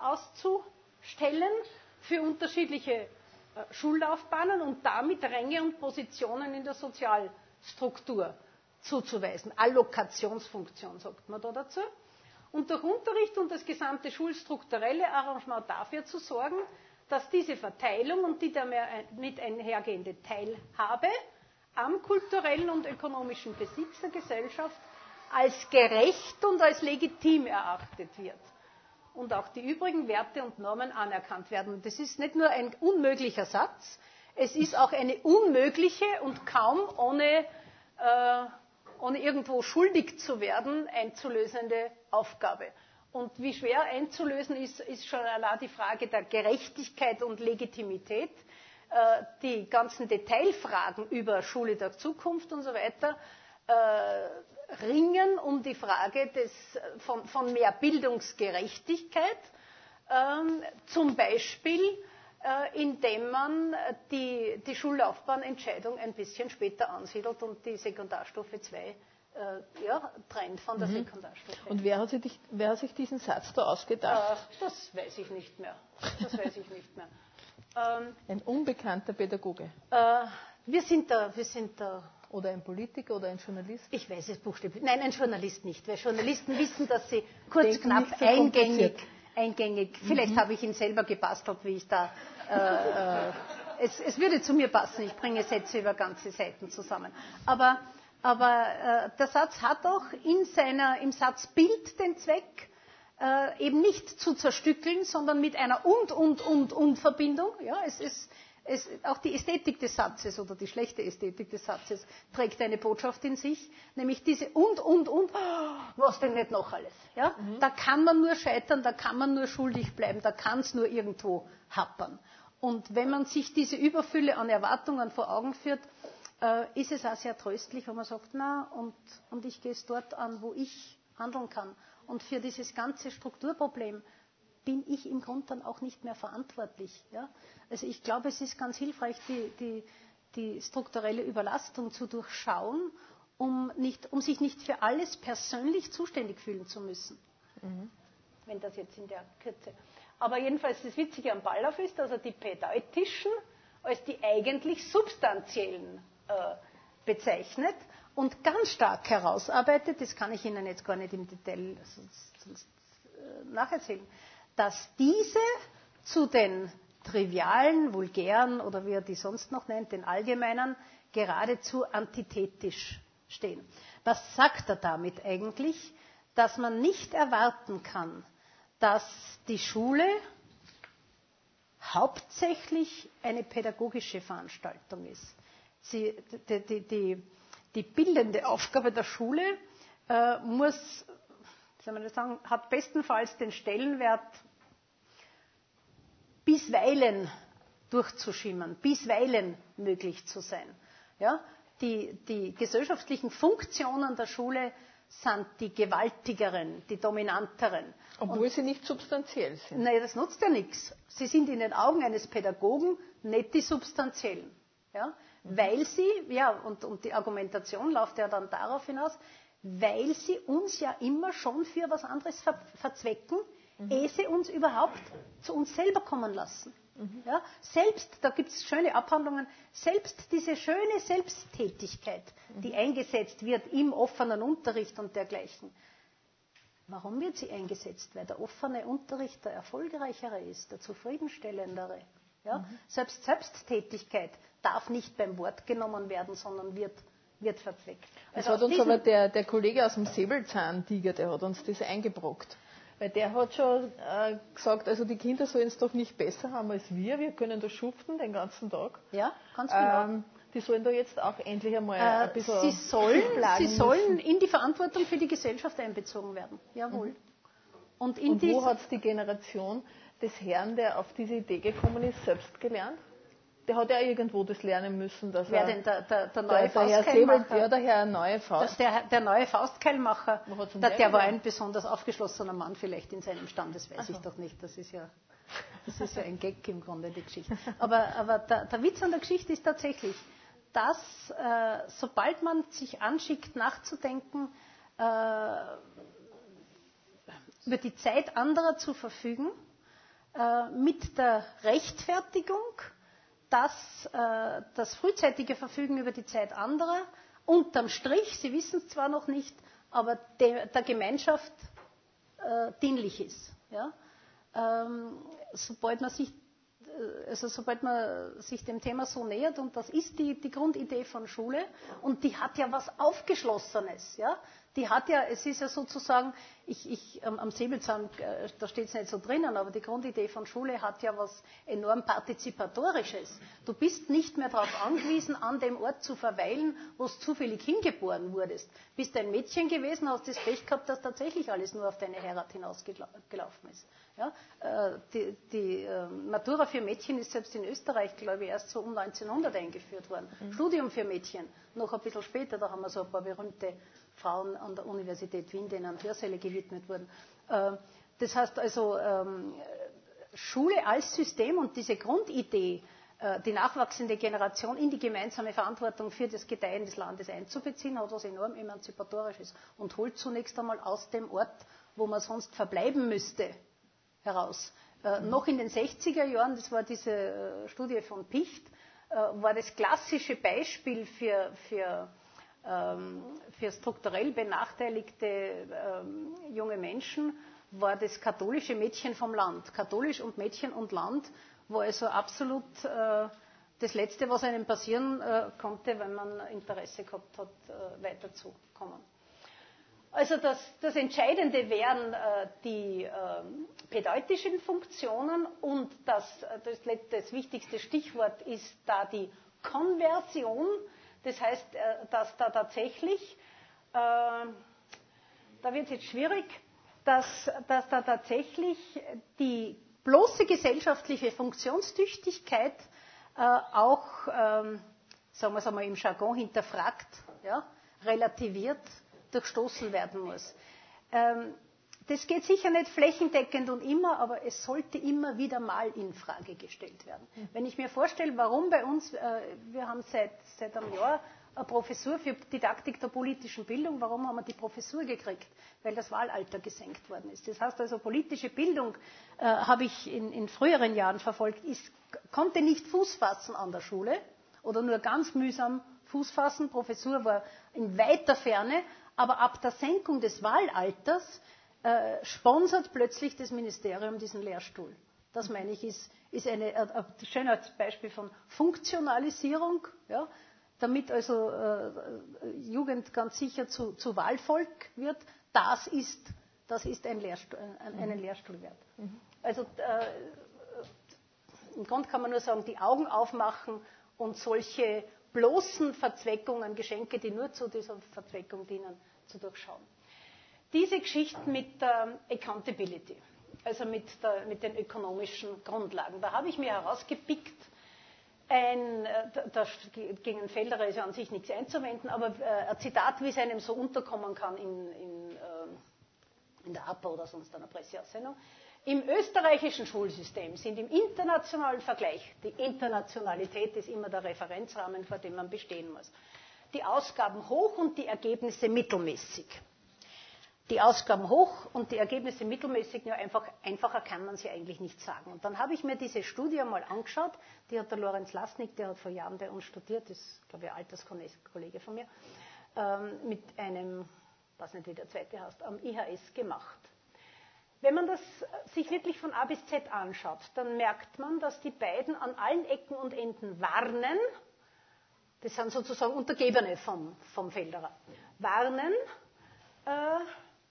auszustellen für unterschiedliche äh, Schullaufbahnen und damit Ränge und Positionen in der Sozial Struktur zuzuweisen. Allokationsfunktion sagt man da dazu. Und durch Unterricht und das gesamte schulstrukturelle Arrangement dafür zu sorgen, dass diese Verteilung und die damit einhergehende Teilhabe am kulturellen und ökonomischen Besitz der Gesellschaft als gerecht und als legitim erachtet wird. Und auch die übrigen Werte und Normen anerkannt werden. Das ist nicht nur ein unmöglicher Satz, es ist auch eine unmögliche und kaum ohne, äh, ohne irgendwo schuldig zu werden einzulösende Aufgabe. Und wie schwer einzulösen ist, ist schon allein die Frage der Gerechtigkeit und Legitimität. Äh, die ganzen Detailfragen über Schule der Zukunft und so weiter äh, ringen um die Frage des, von, von mehr Bildungsgerechtigkeit, äh, zum Beispiel indem man die, die Schullaufbahnentscheidung ein bisschen später ansiedelt und die Sekundarstufe zwei äh, ja, trennt von der mhm. Sekundarstufe. Und wer hat, sich, wer hat sich diesen Satz da ausgedacht? Äh, das weiß ich nicht mehr. Das weiß ich nicht mehr. Ähm, ein unbekannter Pädagoge? Äh, wir sind da, wir sind da. Oder ein Politiker oder ein Journalist? Ich weiß es buchstäblich. Nein, ein Journalist nicht. Weil Journalisten wissen, dass sie kurz, Denken knapp, so eingängig, eingängig. Mhm. Vielleicht habe ich ihn selber gebastelt, wie ich da. Äh, äh, es, es würde zu mir passen. Ich bringe Sätze über ganze Seiten zusammen. Aber, aber äh, der Satz hat auch in seiner, im Satzbild den Zweck, äh, eben nicht zu zerstückeln, sondern mit einer und, und, und, und Verbindung. Ja, es ist. Es, auch die Ästhetik des Satzes oder die schlechte Ästhetik des Satzes trägt eine Botschaft in sich, nämlich diese und, und, und, was denn nicht noch alles. Ja? Mhm. Da kann man nur scheitern, da kann man nur schuldig bleiben, da kann es nur irgendwo happern. Und wenn man sich diese Überfülle an Erwartungen vor Augen führt, äh, ist es auch sehr tröstlich, wenn man sagt, na, und, und ich gehe es dort an, wo ich handeln kann. Und für dieses ganze Strukturproblem bin ich im Grunde dann auch nicht mehr verantwortlich. Ja? Also ich glaube, es ist ganz hilfreich, die, die, die strukturelle Überlastung zu durchschauen, um, nicht, um sich nicht für alles persönlich zuständig fühlen zu müssen. Mhm. Wenn das jetzt in der Kürze. Aber jedenfalls das Witzige am Ballauf ist, dass er die pädautischen als die eigentlich substanziellen äh, bezeichnet und ganz stark herausarbeitet, das kann ich Ihnen jetzt gar nicht im Detail sonst, sonst, äh, nacherzählen, dass diese zu den trivialen, vulgären oder wie er die sonst noch nennt, den allgemeinen, geradezu antithetisch stehen. Was sagt er damit eigentlich? Dass man nicht erwarten kann, dass die Schule hauptsächlich eine pädagogische Veranstaltung ist. Sie, die, die, die, die bildende Aufgabe der Schule äh, muss, soll man das sagen, hat bestenfalls den Stellenwert, bisweilen durchzuschimmern, bisweilen möglich zu sein. Ja? Die, die gesellschaftlichen Funktionen der Schule sind die gewaltigeren, die dominanteren. Obwohl und, sie nicht substanziell sind. Nein, das nutzt ja nichts. Sie sind in den Augen eines Pädagogen nicht die substanziellen. Ja? Mhm. Weil sie, ja, und, und die Argumentation läuft ja dann darauf hinaus, weil sie uns ja immer schon für was anderes ver verzwecken, mhm. ehe sie uns überhaupt zu uns selber kommen lassen. Mhm. Ja? Selbst, da gibt es schöne Abhandlungen, selbst diese schöne Selbsttätigkeit, mhm. die eingesetzt wird im offenen Unterricht und dergleichen. Warum wird sie eingesetzt? Weil der offene Unterricht der erfolgreichere ist, der zufriedenstellendere. Ja? Mhm. Selbst Selbsttätigkeit darf nicht beim Wort genommen werden, sondern wird wird verzweckt. Das also hat uns aber der, der Kollege aus dem Säbelzahntiger, der hat uns das eingebrockt. Weil der hat schon äh, gesagt, also die Kinder sollen es doch nicht besser haben als wir, wir können da schuften den ganzen Tag. Ja, ganz genau. Ähm, die sollen da jetzt auch endlich einmal äh, ein bisschen Sie sollen, sie sollen in die Verantwortung für die Gesellschaft einbezogen werden. Jawohl. Mhm. Und, in Und wo hat die Generation des Herrn, der auf diese Idee gekommen ist, selbst gelernt? Der hat ja irgendwo das lernen müssen, dass Wer er... denn, der, der, der neue der, Faustkeilmacher? Ja, der Herr Neue Faust. Der, der neue Faustkeilmacher, der, der, der war ein besonders aufgeschlossener Mann vielleicht in seinem Stand, das weiß Aha. ich doch nicht. Das ist ja, das ist ja ein Gag im Grunde, die Geschichte. Aber, aber der, der Witz an der Geschichte ist tatsächlich, dass äh, sobald man sich anschickt, nachzudenken, äh, über die Zeit anderer zu verfügen, äh, mit der Rechtfertigung, dass äh, das frühzeitige Verfügen über die Zeit anderer unterm Strich, Sie wissen es zwar noch nicht, aber de, der Gemeinschaft äh, dienlich ist. Ja? Ähm, sobald man sich, also sobald man sich dem Thema so nähert, und das ist die, die Grundidee von Schule, und die hat ja was Aufgeschlossenes. Ja? Die hat ja, es ist ja sozusagen, ich, ich, am, am Säbelzahn, äh, da steht es nicht so drinnen, aber die Grundidee von Schule hat ja was enorm Partizipatorisches. Du bist nicht mehr darauf angewiesen, an dem Ort zu verweilen, wo du zufällig hingeboren wurdest. Bist ein Mädchen gewesen, hast das Pech gehabt, dass tatsächlich alles nur auf deine Heirat hinausgelaufen ist. Ja? Äh, die die äh, Matura für Mädchen ist selbst in Österreich, glaube ich, erst so um neunzehnhundert eingeführt worden. Mhm. Studium für Mädchen, noch ein bisschen später, da haben wir so ein paar berühmte Frauen an der Universität Wien, denen Hörsäle gewidmet wurden. Das heißt also, Schule als System und diese Grundidee, die nachwachsende Generation in die gemeinsame Verantwortung für das Gedeihen des Landes einzubeziehen, hat was enorm Emanzipatorisches und holt zunächst einmal aus dem Ort, wo man sonst verbleiben müsste, heraus. Äh, noch in den sechziger Jahren, das war diese äh, Studie von Picht, äh, war das klassische Beispiel für, für, ähm, für strukturell benachteiligte ähm, junge Menschen, war das katholische Mädchen vom Land. Katholisch und Mädchen und Land war also absolut äh, das Letzte, was einem passieren äh, konnte, wenn man Interesse gehabt hat, äh, weiterzukommen. Also das, das Entscheidende wären äh, die äh, pädagogischen Funktionen und das, das, das wichtigste Stichwort ist da die Konversion. Das heißt, äh, dass da tatsächlich, äh, da wird es jetzt schwierig, dass, dass da tatsächlich die bloße gesellschaftliche Funktionstüchtigkeit äh, auch, ähm, sagen wir es einmal im Jargon, hinterfragt, ja, relativiert, durchstoßen werden muss. Ähm, das geht sicher nicht flächendeckend und immer, aber es sollte immer wieder mal in Frage gestellt werden. Mhm. Wenn ich mir vorstelle, warum bei uns, äh, wir haben seit, seit einem Jahr eine Professur für Didaktik der politischen Bildung. Warum haben wir die Professur gekriegt? Weil das Wahlalter gesenkt worden ist. Das heißt also, politische Bildung, äh, habe ich in, in früheren Jahren verfolgt, ist, konnte nicht Fuß fassen an der Schule oder nur ganz mühsam Fuß fassen. Professur war in weiter Ferne, aber ab der Senkung des Wahlalters äh, sponsert plötzlich das Ministerium diesen Lehrstuhl. Das meine ich, ist, ist eine, ein, ein schönes Beispiel von Funktionalisierung, ja, damit also äh, Jugend ganz sicher zu, zu Wahlvolk wird. Das ist, das ist ein Lehrstuhl, ein, einen Lehrstuhl wert. Mhm. Also äh, im Grunde kann man nur sagen, die Augen aufmachen und solche bloßen Verzweckungen, Geschenke, die nur zu dieser Verzweckung dienen, zu durchschauen. Diese Geschichte mit der Accountability, also mit, der, mit den ökonomischen Grundlagen, da habe ich mir herausgepickt, ein, da gegen Felderer ist ja an sich nichts einzuwenden, aber ein Zitat, wie es einem so unterkommen kann in, in, in der A P A oder sonst einer Presseaussendung. Im österreichischen Schulsystem sind im internationalen Vergleich, die Internationalität ist immer der Referenzrahmen, vor dem man bestehen muss, die Ausgaben hoch und die Ergebnisse mittelmäßig. Die Ausgaben hoch und die Ergebnisse mittelmäßig, ja, einfach, einfacher kann man sie eigentlich nicht sagen. Und dann habe ich mir diese Studie mal angeschaut, die hat der Lorenz Lasnik, der hat vor Jahren bei uns studiert, das ist, glaube ich, ein Alterskollege von mir, ähm, mit einem, ich weiß nicht, wie der zweite heißt, am I H S gemacht. Wenn man das sich wirklich von A bis Z anschaut, dann merkt man, dass die beiden an allen Ecken und Enden warnen, das sind sozusagen Untergebene vom, vom Felderer, warnen, äh,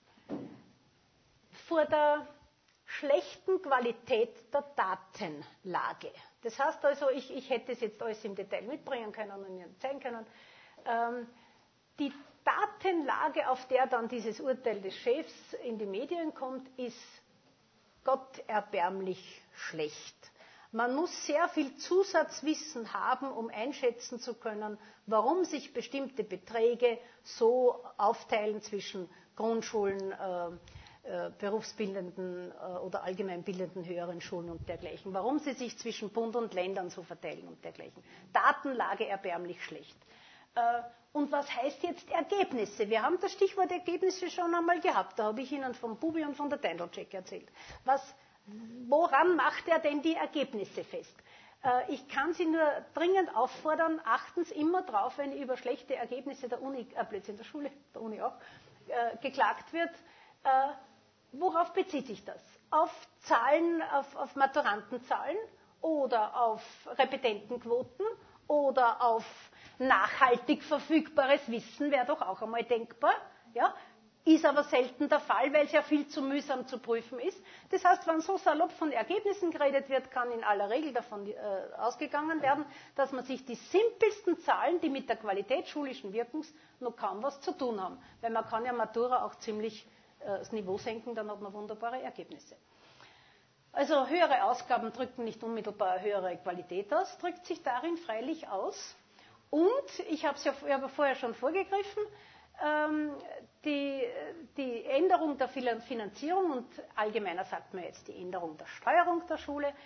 vor der schlechten Qualität der Datenlage. Das heißt also, ich, ich hätte es jetzt alles im Detail mitbringen können und Ihnen zeigen können. Ähm, die Datenlage, auf der dann dieses Urteil des Chefs in die Medien kommt, ist gotterbärmlich schlecht. Man muss sehr viel Zusatzwissen haben, um einschätzen zu können, warum sich bestimmte Beträge so aufteilen zwischen Grundschulen, äh, äh, berufsbildenden äh, oder allgemeinbildenden höheren Schulen und dergleichen. Warum sie sich zwischen Bund und Ländern so verteilen und dergleichen. Datenlage erbärmlich schlecht. Äh, und was heißt jetzt Ergebnisse? Wir haben das Stichwort Ergebnisse schon einmal gehabt. Da habe ich Ihnen vom Bubi und von der Teidelcheck erzählt. Was, woran macht er denn die Ergebnisse fest? Äh, ich kann Sie nur dringend auffordern, achten Sie immer drauf, wenn über schlechte Ergebnisse der Uni, äh, plötzlich in der Schule, der Uni auch, äh, geklagt wird. Äh, worauf bezieht sich das? Auf Zahlen, auf, auf Maturandenzahlen oder auf Repetentenquoten oder auf nachhaltig verfügbares Wissen, wäre doch auch einmal denkbar. Ja? Ist aber selten der Fall, weil es ja viel zu mühsam zu prüfen ist. Das heißt, wenn so salopp von Ergebnissen geredet wird, kann in aller Regel davon äh, ausgegangen werden, dass man sich die simpelsten Zahlen, die mit der Qualität schulischen Wirkens noch kaum was zu tun haben. Weil man kann ja Matura auch ziemlich äh, das Niveau senken, dann hat man wunderbare Ergebnisse. Also höhere Ausgaben drücken nicht unmittelbar höhere Qualität aus, drückt sich darin freilich aus. Und, ich habe es ja ich hab vorher schon vorgegriffen, ähm, die, die Änderung der Finanzierung und allgemeiner sagt man jetzt die Änderung der Steuerung der Schule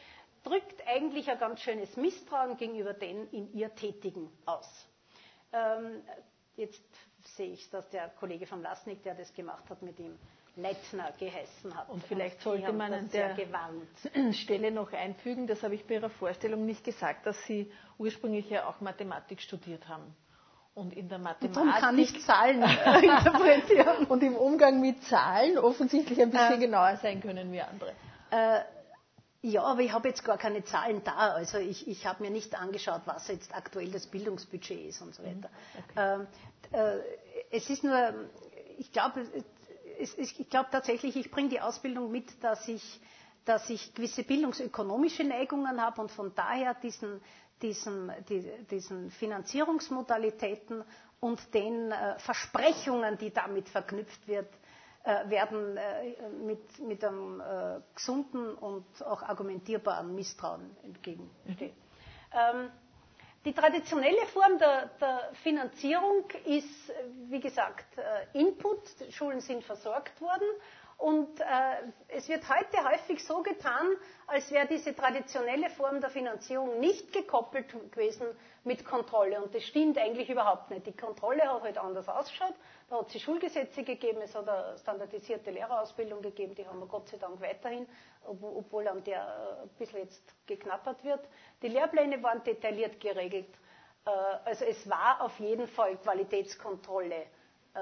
drückt eigentlich ein ganz schönes Misstrauen gegenüber den in ihr Tätigen aus. Ähm, jetzt sehe ich, dass der Kollege von Lasnik, der das gemacht hat, mit ihm Leitner geheißen hat. Und vielleicht und sollte man an der Stelle noch einfügen, das habe ich bei Ihrer Vorstellung nicht gesagt, dass Sie ursprünglich ja auch Mathematik studiert haben. Und in der Mathematik und kann ich Zahlen interpretieren. Und im Umgang mit Zahlen offensichtlich ein bisschen äh, genauer sein können wie andere. Äh, ja, aber ich habe jetzt gar keine Zahlen da. Also ich, ich habe mir nicht angeschaut, was jetzt aktuell das Bildungsbudget ist und so weiter. Okay. Äh, äh, es ist nur, ich glaube, ich glaube tatsächlich, ich bringe die Ausbildung mit, dass ich, dass ich gewisse bildungsökonomische Neigungen habe und von daher diesen, diesen, die, diesen Finanzierungsmodalitäten und den äh, Versprechungen, die damit verknüpft wird, äh, werden äh, mit, mit einem äh, gesunden und auch argumentierbaren Misstrauen entgegenstehen. Mhm. Ähm, Die traditionelle Form der, der Finanzierung ist, wie gesagt, Input. Die Schulen sind versorgt worden. Und äh, es wird heute häufig so getan, als wäre diese traditionelle Form der Finanzierung nicht gekoppelt gewesen mit Kontrolle. Und das stimmt eigentlich überhaupt nicht. Die Kontrolle hat halt anders ausgeschaut. Da hat es Schulgesetze gegeben, es hat eine standardisierte Lehrerausbildung gegeben, die haben wir Gott sei Dank weiterhin, obwohl an der ein bisschen jetzt geknappert wird. Die Lehrpläne waren detailliert geregelt. Äh, also es war auf jeden Fall Qualitätskontrolle äh,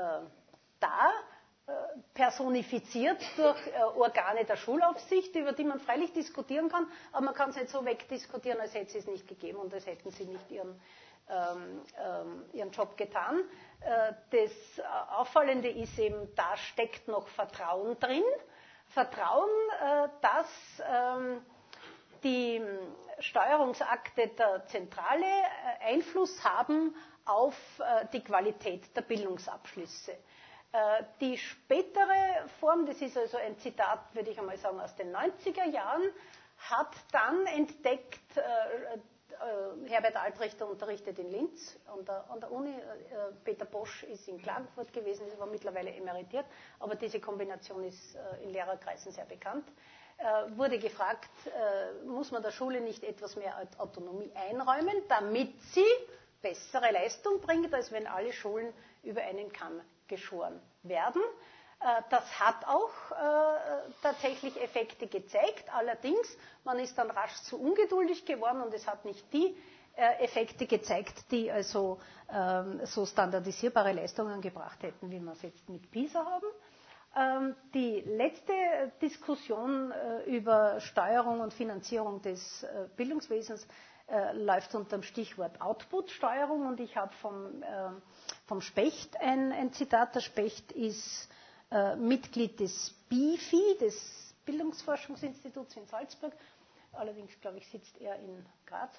da. Personifiziert durch äh, Organe der Schulaufsicht, über die man freilich diskutieren kann, aber man kann es nicht so wegdiskutieren, als hätte es es nicht gegeben und als hätten sie nicht ihren, ähm, ähm, ihren Job getan. Äh, das Auffallende ist eben, da steckt noch Vertrauen drin. Vertrauen, äh, dass ähm, die Steuerungsakte der Zentrale äh, Einfluss haben auf äh, die Qualität der Bildungsabschlüsse. Die spätere Form, das ist also ein Zitat, würde ich einmal sagen, aus den neunziger Jahren, hat dann entdeckt, äh, äh, Herbert Albrechter unterrichtet in Linz an der, an der Uni, äh, Peter Bosch ist in Klagenfurt gewesen, ist aber mittlerweile emeritiert, aber diese Kombination ist äh, in Lehrerkreisen sehr bekannt. Äh, wurde gefragt, äh, muss man der Schule nicht etwas mehr Autonomie einräumen, damit sie bessere Leistung bringt, als wenn alle Schulen über einen Kamm geschoren werden. Das hat auch äh, tatsächlich Effekte gezeigt. Allerdings, man ist dann rasch zu ungeduldig geworden und es hat nicht die äh, Effekte gezeigt, die also ähm, so standardisierbare Leistungen gebracht hätten, wie wir es jetzt mit PISA haben. Ähm, die letzte Diskussion äh, über Steuerung und Finanzierung des äh, Bildungswesens äh, läuft unter dem Stichwort Output-Steuerung und ich habe vom, äh, vom Specht ein, ein Zitat. Der Specht ist äh, Mitglied des B I F I, des Bildungsforschungsinstituts in Salzburg. Allerdings, glaube ich, sitzt er in Graz.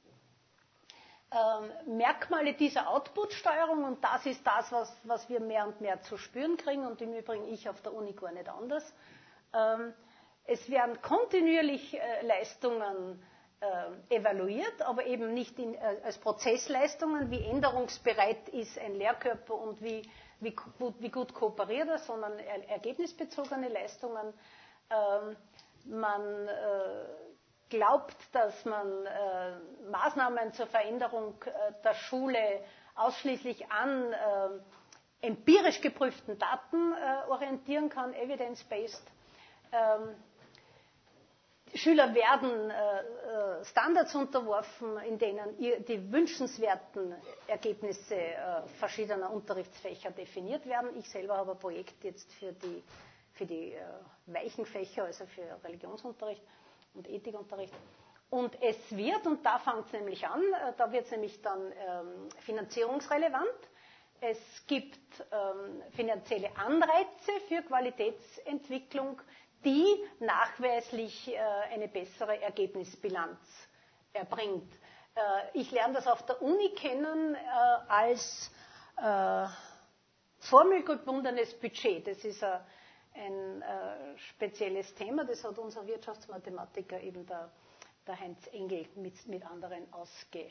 Ähm, Merkmale dieser Output-Steuerung, und das ist das, was, was wir mehr und mehr zu spüren kriegen und im Übrigen ich auf der Uni gar nicht anders. Ähm, es werden kontinuierlich äh, Leistungen äh, evaluiert, aber eben nicht in, äh, als Prozessleistungen, wie änderungsbereit ist ein Lehrkörper und wie, wie, wie gut kooperiert er, sondern er, ergebnisbezogene Leistungen. Ähm, man äh, glaubt, dass man äh, Maßnahmen zur Veränderung äh, der Schule ausschließlich an äh, empirisch geprüften Daten äh, orientieren kann, evidence-based. Ähm, Schüler werden äh, Standards unterworfen, in denen die wünschenswerten Ergebnisse äh, verschiedener Unterrichtsfächer definiert werden. Ich selber habe ein Projekt jetzt für die, für die äh, weichen Fächer, also für Religionsunterricht und Ethikunterricht. Und es wird, und da fängt es nämlich an, äh, da wird es nämlich dann ähm, finanzierungsrelevant. Es gibt ähm, finanzielle Anreize für Qualitätsentwicklung, die nachweislich äh, eine bessere Ergebnisbilanz erbringt. Äh, ich lerne das auf der Uni kennen äh, als äh, formelgebundenes Budget. Das ist äh, ein äh, spezielles Thema, das hat unser Wirtschaftsmathematiker, eben der, der Heinz Engel, mit, mit anderen ausgebraten.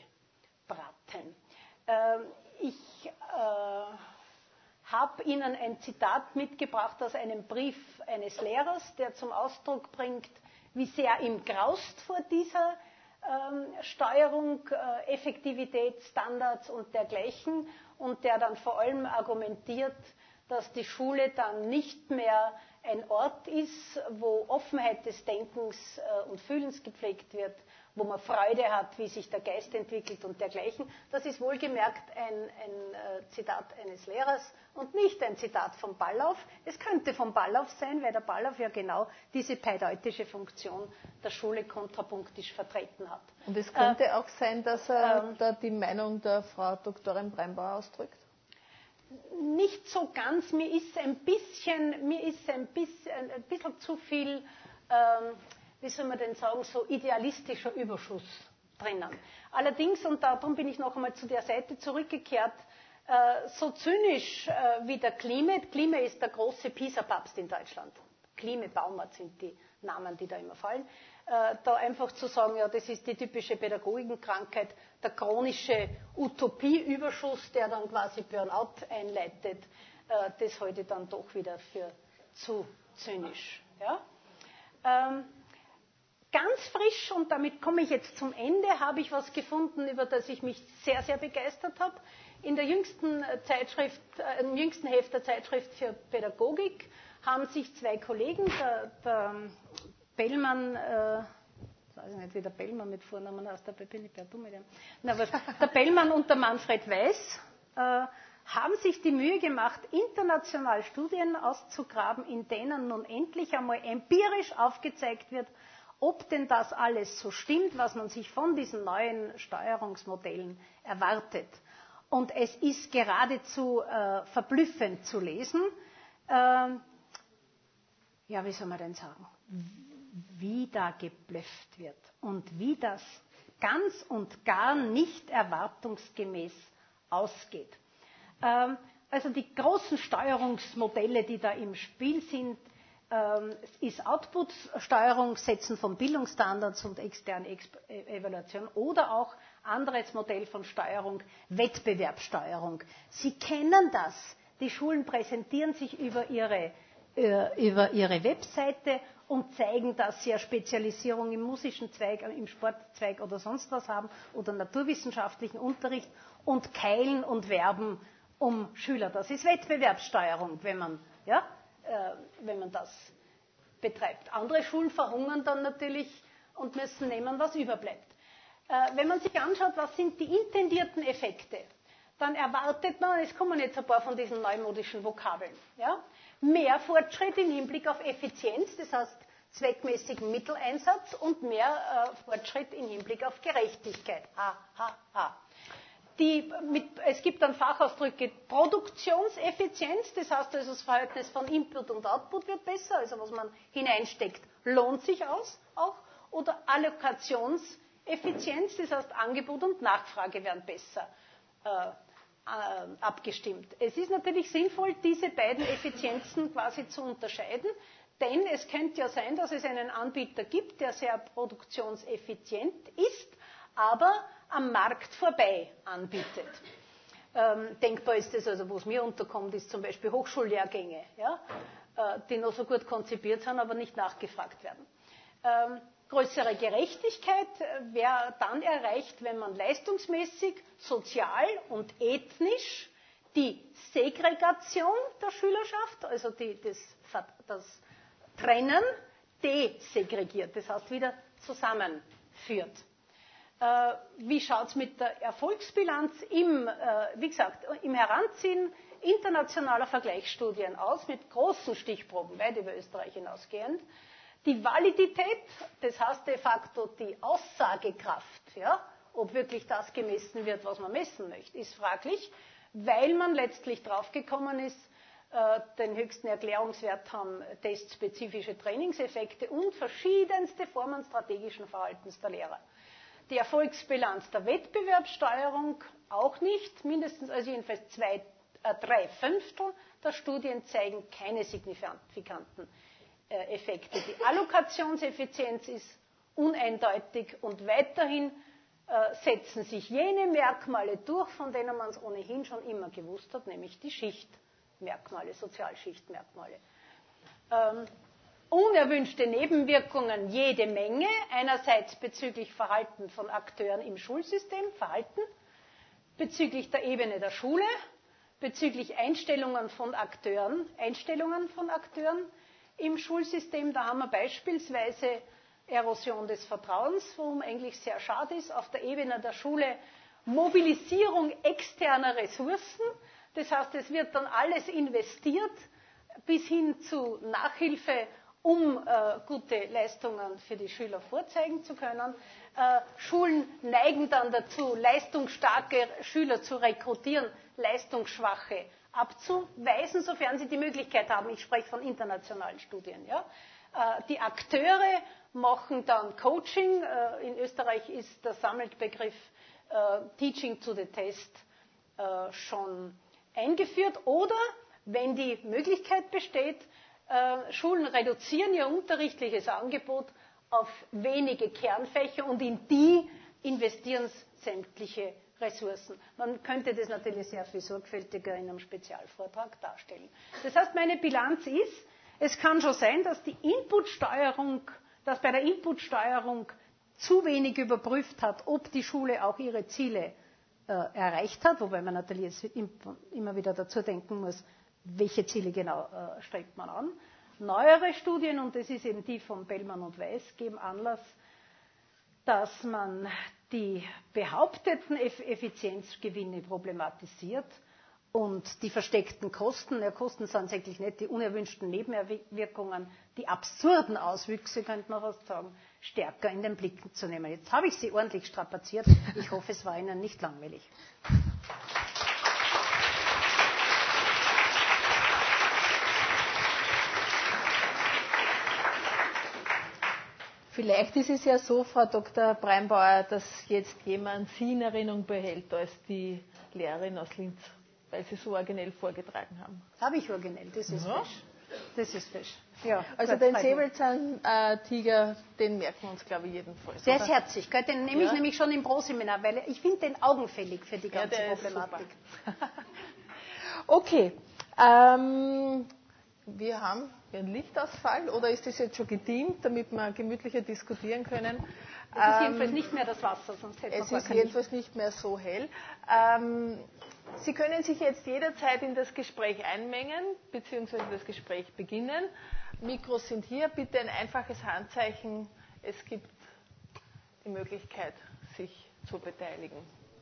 Äh, ich äh, habe Ihnen ein Zitat mitgebracht aus einem Brief eines Lehrers, der zum Ausdruck bringt, wie sehr ihm graust vor dieser ähm, Steuerung, äh, Effektivität, Standards und dergleichen, und der dann vor allem argumentiert, dass die Schule dann nicht mehr ein Ort ist, wo Offenheit des Denkens äh, und Fühlens gepflegt wird, wo man Freude hat, wie sich der Geist entwickelt und dergleichen. Das ist wohlgemerkt ein, ein äh, Zitat eines Lehrers und nicht ein Zitat von Ballauf. Es könnte von Ballauf sein, weil der Ballauf ja genau diese pädeutische Funktion der Schule kontrapunktisch vertreten hat. Und es könnte äh, auch sein, dass er ähm, da die Meinung der Frau Doktorin Breinbauer ausdrückt? Nicht so ganz. Mir ist ein bisschen, mir ist ein bisschen, ein bisschen zu viel, ähm, wie soll man denn sagen, so idealistischer Überschuss drinnen. Allerdings, und darum bin ich noch einmal zu der Seite zurückgekehrt, äh, so zynisch äh, wie der Klime, Klime ist der große PISA-Papst in Deutschland. Klime, Baumert sind die Namen, die da immer fallen. Äh, da einfach zu sagen, ja, das ist die typische Pädagogikenkrankheit, der chronische Utopieüberschuss, der dann quasi Burnout einleitet, äh, das halte ich dann doch wieder für zu zynisch. Ja? Ähm, Ganz frisch, und damit komme ich jetzt zum Ende, habe ich was gefunden, über das ich mich sehr, sehr begeistert habe. In der jüngsten Zeitschrift, äh, im jüngsten Heft der Zeitschrift für Pädagogik haben sich zwei Kollegen, der, der Bellmann, äh, ich weiß nicht, wie der Bellmann mit Vornamen heißt, da bin ich per Dumme. Na, aber der Bellmann und der Manfred Weiß äh, haben sich die Mühe gemacht, international Studien auszugraben, in denen nun endlich einmal empirisch aufgezeigt wird, ob denn das alles so stimmt, was man sich von diesen neuen Steuerungsmodellen erwartet. Und es ist geradezu äh, verblüffend zu lesen, äh, ja, wie soll man denn sagen, wie da geblufft wird und wie das ganz und gar nicht erwartungsgemäß ausgeht. Ähm, also die großen Steuerungsmodelle, die da im Spiel sind, ist Output-Steuerung, Setzen von Bildungsstandards und externe Evaluation oder auch anderes Modell von Steuerung, Wettbewerbssteuerung. Sie kennen das. Die Schulen präsentieren sich über ihre, äh, über ihre Webseite und zeigen, dass sie eine Spezialisierung im musischen Zweig, im Sportzweig oder sonst was haben oder naturwissenschaftlichen Unterricht und keilen und werben um Schüler. Das ist Wettbewerbssteuerung, wenn man, ja, wenn man das betreibt. Andere Schulen verhungern dann natürlich und müssen nehmen, was überbleibt. Wenn man sich anschaut, was sind die intendierten Effekte, dann erwartet man, es kommen jetzt ein paar von diesen neumodischen Vokabeln, ja, mehr Fortschritt im Hinblick auf Effizienz, das heißt zweckmäßigen Mitteleinsatz und mehr äh, Fortschritt im Hinblick auf Gerechtigkeit. Ha, ha, ha. Die mit, es gibt dann Fachausdrücke Produktionseffizienz, das heißt also das Verhältnis von Input und Output wird besser, also was man hineinsteckt, lohnt sich aus, auch, oder Allokationseffizienz, das heißt Angebot und Nachfrage werden besser äh, äh, abgestimmt. Es ist natürlich sinnvoll, diese beiden Effizienzen quasi zu unterscheiden, denn es könnte ja sein, dass es einen Anbieter gibt, der sehr produktionseffizient ist, aber am Markt vorbei anbietet. Ähm, denkbar ist das, also wo es mir unterkommt, ist zum Beispiel Hochschullehrgänge, ja, äh, die noch so gut konzipiert sind, aber nicht nachgefragt werden. Ähm, größere Gerechtigkeit wäre dann erreicht, wenn man leistungsmäßig, sozial und ethnisch die Segregation der Schülerschaft, also die, das, das Trennen, desegregiert, das heißt wieder zusammenführt. Äh, wie schaut es mit der Erfolgsbilanz im, äh, wie gesagt, im Heranziehen internationaler Vergleichsstudien aus, mit großen Stichproben, weit über Österreich hinausgehend? Die Validität, das heißt de facto die Aussagekraft, ja, ob wirklich das gemessen wird, was man messen möchte, ist fraglich, weil man letztlich draufgekommen ist, äh, den höchsten Erklärungswert haben testspezifische Trainingseffekte und verschiedenste Formen strategischen Verhaltens der Lehrer. Die Erfolgsbilanz der Wettbewerbssteuerung auch nicht, mindestens also jedenfalls zwei, äh, drei Fünftel der Studien zeigen keine signifikanten äh, Effekte. Die Allokationseffizienz ist uneindeutig und weiterhin äh, setzen sich jene Merkmale durch, von denen man es ohnehin schon immer gewusst hat, nämlich die Schichtmerkmale, Sozialschichtmerkmale. Ähm, unerwünschte Nebenwirkungen jede Menge, einerseits bezüglich Verhalten von Akteuren im Schulsystem, Verhalten, bezüglich der Ebene der Schule, bezüglich Einstellungen von Akteuren, Einstellungen von Akteuren im Schulsystem. Da haben wir beispielsweise Erosion des Vertrauens, worum eigentlich sehr schade ist, auf der Ebene der Schule Mobilisierung externer Ressourcen. Das heißt, es wird dann alles investiert, bis hin zu Nachhilfe, um äh, gute Leistungen für die Schüler vorzeigen zu können. Äh, Schulen neigen dann dazu, leistungsstarke Schüler zu rekrutieren, leistungsschwache abzuweisen, sofern sie die Möglichkeit haben. Ich spreche von internationalen Studien. Ja? Äh, die Akteure machen dann Coaching. Äh, in Österreich ist der Sammelbegriff äh, Teaching to the Test äh, schon eingeführt. Oder, wenn die Möglichkeit besteht, äh, Schulen reduzieren ihr unterrichtliches Angebot auf wenige Kernfächer und in die investieren sämtliche Ressourcen. Man könnte das natürlich sehr viel sorgfältiger in einem Spezialvortrag darstellen. Das heißt, meine Bilanz ist, es kann schon sein, dass die Inputsteuerung, dass bei der Inputsteuerung zu wenig überprüft hat, ob die Schule auch ihre Ziele äh, erreicht hat, wobei man natürlich jetzt immer wieder dazu denken muss, welche Ziele genau äh, strebt man an. Neuere Studien, und das ist eben die von Bellmann und Weiß, geben Anlass, dass man die behaupteten Effizienzgewinne problematisiert und die versteckten Kosten, ja, Kosten sind eigentlich nicht die unerwünschten Nebenwirkungen, die absurden Auswüchse, könnte man fast sagen, stärker in den Blick zu nehmen. Jetzt habe ich Sie ordentlich strapaziert. Ich hoffe, es war Ihnen nicht langweilig. Vielleicht ist es ja so, Frau Doktor Breinbauer, dass jetzt jemand Sie in Erinnerung behält als die Lehrerin aus Linz, weil Sie so originell vorgetragen haben. Habe ich originell, das ist ja. fesch. Das ist fesch. Ja, also gut, den Säbelzahntiger, den merken wir uns, glaube ich, jedenfalls. Der oder? ist herzig, gell? Den nehme ja. ich nämlich schon im Proseminar, weil ich finde den augenfällig für die ganze ja, Problematik. Okay. Ähm, wir haben einen Lichtausfall, oder ist das jetzt schon gedimmt, damit wir gemütlicher diskutieren können? Es ist jedenfalls nicht mehr das Wasser, sonst hätte man Es ist jedenfalls nicht mehr so hell. Ähm, Sie können sich jetzt jederzeit in das Gespräch einmengen, beziehungsweise das Gespräch beginnen. Mikros sind hier. Bitte ein einfaches Handzeichen. Es gibt die Möglichkeit, sich zu beteiligen.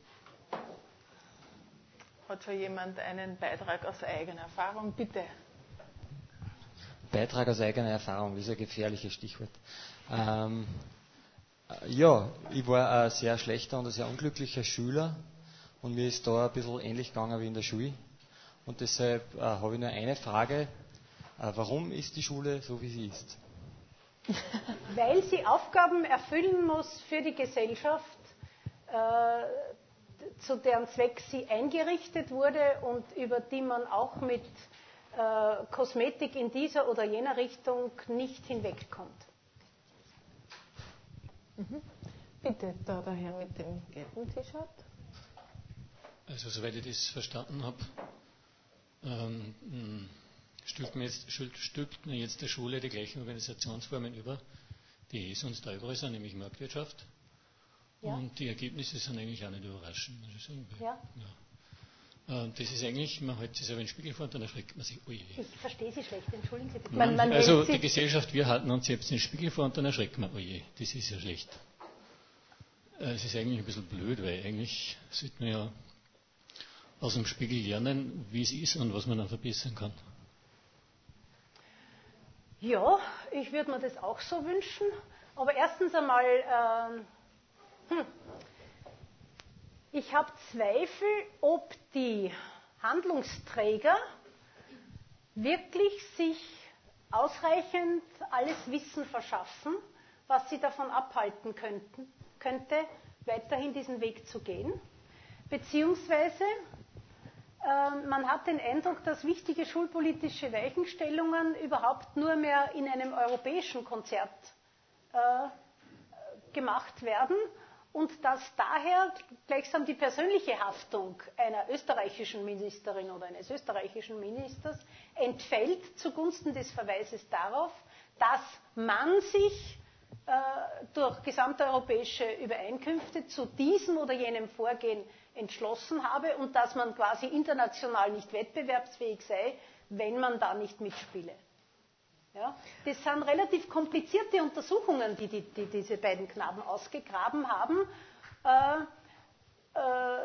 Hat schon jemand einen Beitrag aus eigener Erfahrung? Bitte. Beitrag aus eigener Erfahrung, das ist ein gefährliches Stichwort. Ähm, ja, ich war ein sehr schlechter und ein sehr unglücklicher Schüler und mir ist da ein bisschen ähnlich gegangen wie in der Schule. Und deshalb äh, habe ich nur eine Frage. Äh, warum ist die Schule so, wie sie ist? Weil sie Aufgaben erfüllen muss für die Gesellschaft, äh, zu deren Zweck sie eingerichtet wurde und über die man auch mit äh, Kosmetik in dieser oder jener Richtung nicht hinwegkommt. Mhm. Bitte, da der Herr mit dem gelben T-Shirt. Also soweit ich das verstanden habe, ähm, stülpt, mir jetzt, stülpt mir jetzt der Schule die gleichen Organisationsformen über, die eh sonst da überall sind, nämlich Marktwirtschaft. Ja. Und die Ergebnisse sind eigentlich auch nicht überraschend. Das ist, ja. Ja. Das ist eigentlich, man hält sich selber in den Spiegel vor und dann erschreckt man sich, oh je. Ich verstehe Sie schlecht, entschuldigen Sie bitte. Man, man also die Gesellschaft, wir halten uns selbst in den Spiegel vor und dann erschreckt man, oh je, das ist ja schlecht. Es ist eigentlich ein bisschen blöd, weil eigentlich sollte man ja aus dem Spiegel lernen, wie es ist und was man dann verbessern kann. Ja, ich würde mir das auch so wünschen. Aber erstens einmal, ähm, hm, ich habe Zweifel, ob die Handlungsträger wirklich sich ausreichend alles Wissen verschaffen, was sie davon abhalten könnten, könnte, weiterhin diesen Weg zu gehen. Beziehungsweise äh, man hat den Eindruck, dass wichtige schulpolitische Weichenstellungen überhaupt nur mehr in einem europäischen Konzert äh, gemacht werden und dass daher gleichsam die persönliche Haftung einer österreichischen Ministerin oder eines österreichischen Ministers entfällt zugunsten des Verweises darauf, dass man sich äh, durch gesamteuropäische Übereinkünfte zu diesem oder jenem Vorgehen entschlossen habe und dass man quasi international nicht wettbewerbsfähig sei, wenn man da nicht mitspiele. Ja? Das sind relativ komplizierte Untersuchungen, die, die, die diese beiden Knaben ausgegraben haben. Äh, äh,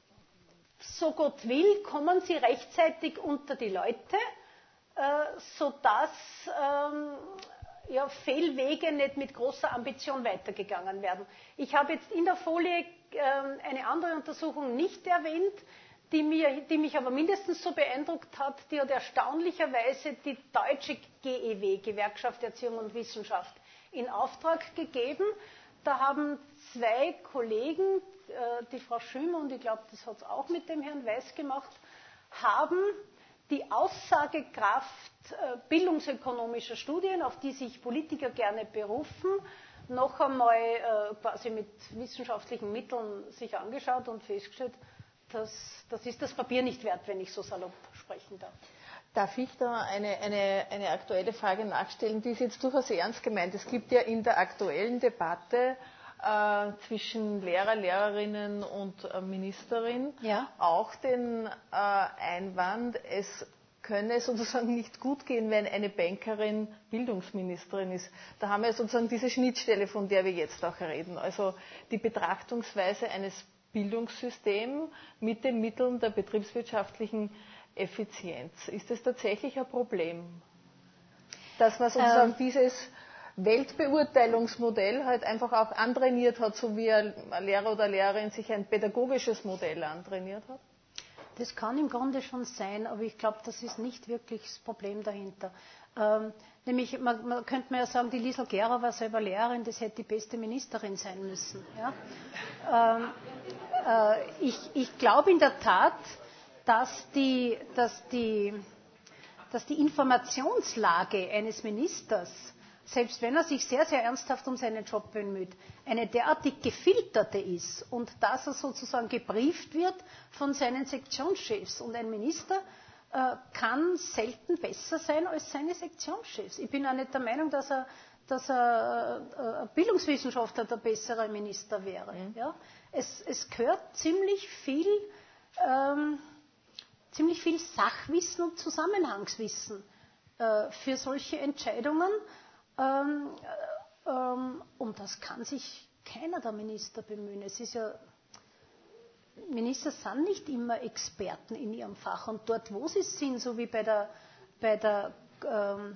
so Gott will, kommen sie rechtzeitig unter die Leute, äh, sodass ähm, ja, Fehlwege nicht mit großer Ambition weitergegangen werden. Ich habe jetzt in der Folie äh, eine andere Untersuchung nicht erwähnt, die, mir, die mich aber mindestens so beeindruckt hat. Die hat erstaunlicherweise die deutsche G E W, Gewerkschaft Erziehung und Wissenschaft, in Auftrag gegeben. Da haben zwei Kollegen, äh, die Frau Schümer und ich glaube, das hat es auch mit dem Herrn Weiß gemacht, haben die Aussagekraft äh, bildungsökonomischer Studien, auf die sich Politiker gerne berufen, noch einmal äh, quasi mit wissenschaftlichen Mitteln sich angeschaut und festgestellt, dass, das ist das Papier nicht wert, wenn ich so salopp sprechen darf. Darf ich da eine, eine, eine aktuelle Frage nachstellen, die ist jetzt durchaus ernst gemeint. Es gibt ja in der aktuellen Debatte äh, zwischen Lehrer, Lehrerinnen und äh, Ministerin ja. auch den äh, Einwand, es könne sozusagen nicht gut gehen, wenn eine Bankerin Bildungsministerin ist. Da haben wir sozusagen diese Schnittstelle, von der wir jetzt auch reden. Also die Betrachtungsweise eines Bildungssystems mit den Mitteln der betriebswirtschaftlichen Effizienz. Ist das tatsächlich ein Problem, dass man sozusagen ähm, dieses Weltbeurteilungsmodell halt einfach auch antrainiert hat, so wie ein Lehrer oder Lehrerin sich ein pädagogisches Modell antrainiert hat? Das kann im Grunde schon sein, aber ich glaube, das ist nicht wirklich das Problem dahinter. Ähm, nämlich, man, man könnte man ja sagen, die Liesl Gera war selber Lehrerin, das hätte die beste Ministerin sein müssen. Ja? Ähm, äh, ich ich glaube in der Tat, dass die, dass, die, dass die Informationslage eines Ministers, selbst wenn er sich sehr, sehr ernsthaft um seinen Job bemüht, eine derartig gefilterte ist und dass er sozusagen gebrieft wird von seinen Sektionschefs. Und ein Minister äh, kann selten besser sein als seine Sektionschefs. Ich bin auch nicht der Meinung, dass er, dass er äh, ein Bildungswissenschaftler der bessere Minister wäre. Mhm. Ja? Es, es gehört ziemlich viel... Ähm, ziemlich viel Sachwissen und Zusammenhangswissen äh, für solche Entscheidungen. Ähm, ähm, um das kann sich keiner der Minister bemühen. Es ist ja, Minister sind nicht immer Experten in ihrem Fach. Und dort, wo sie sind, so wie bei der, bei der, ähm,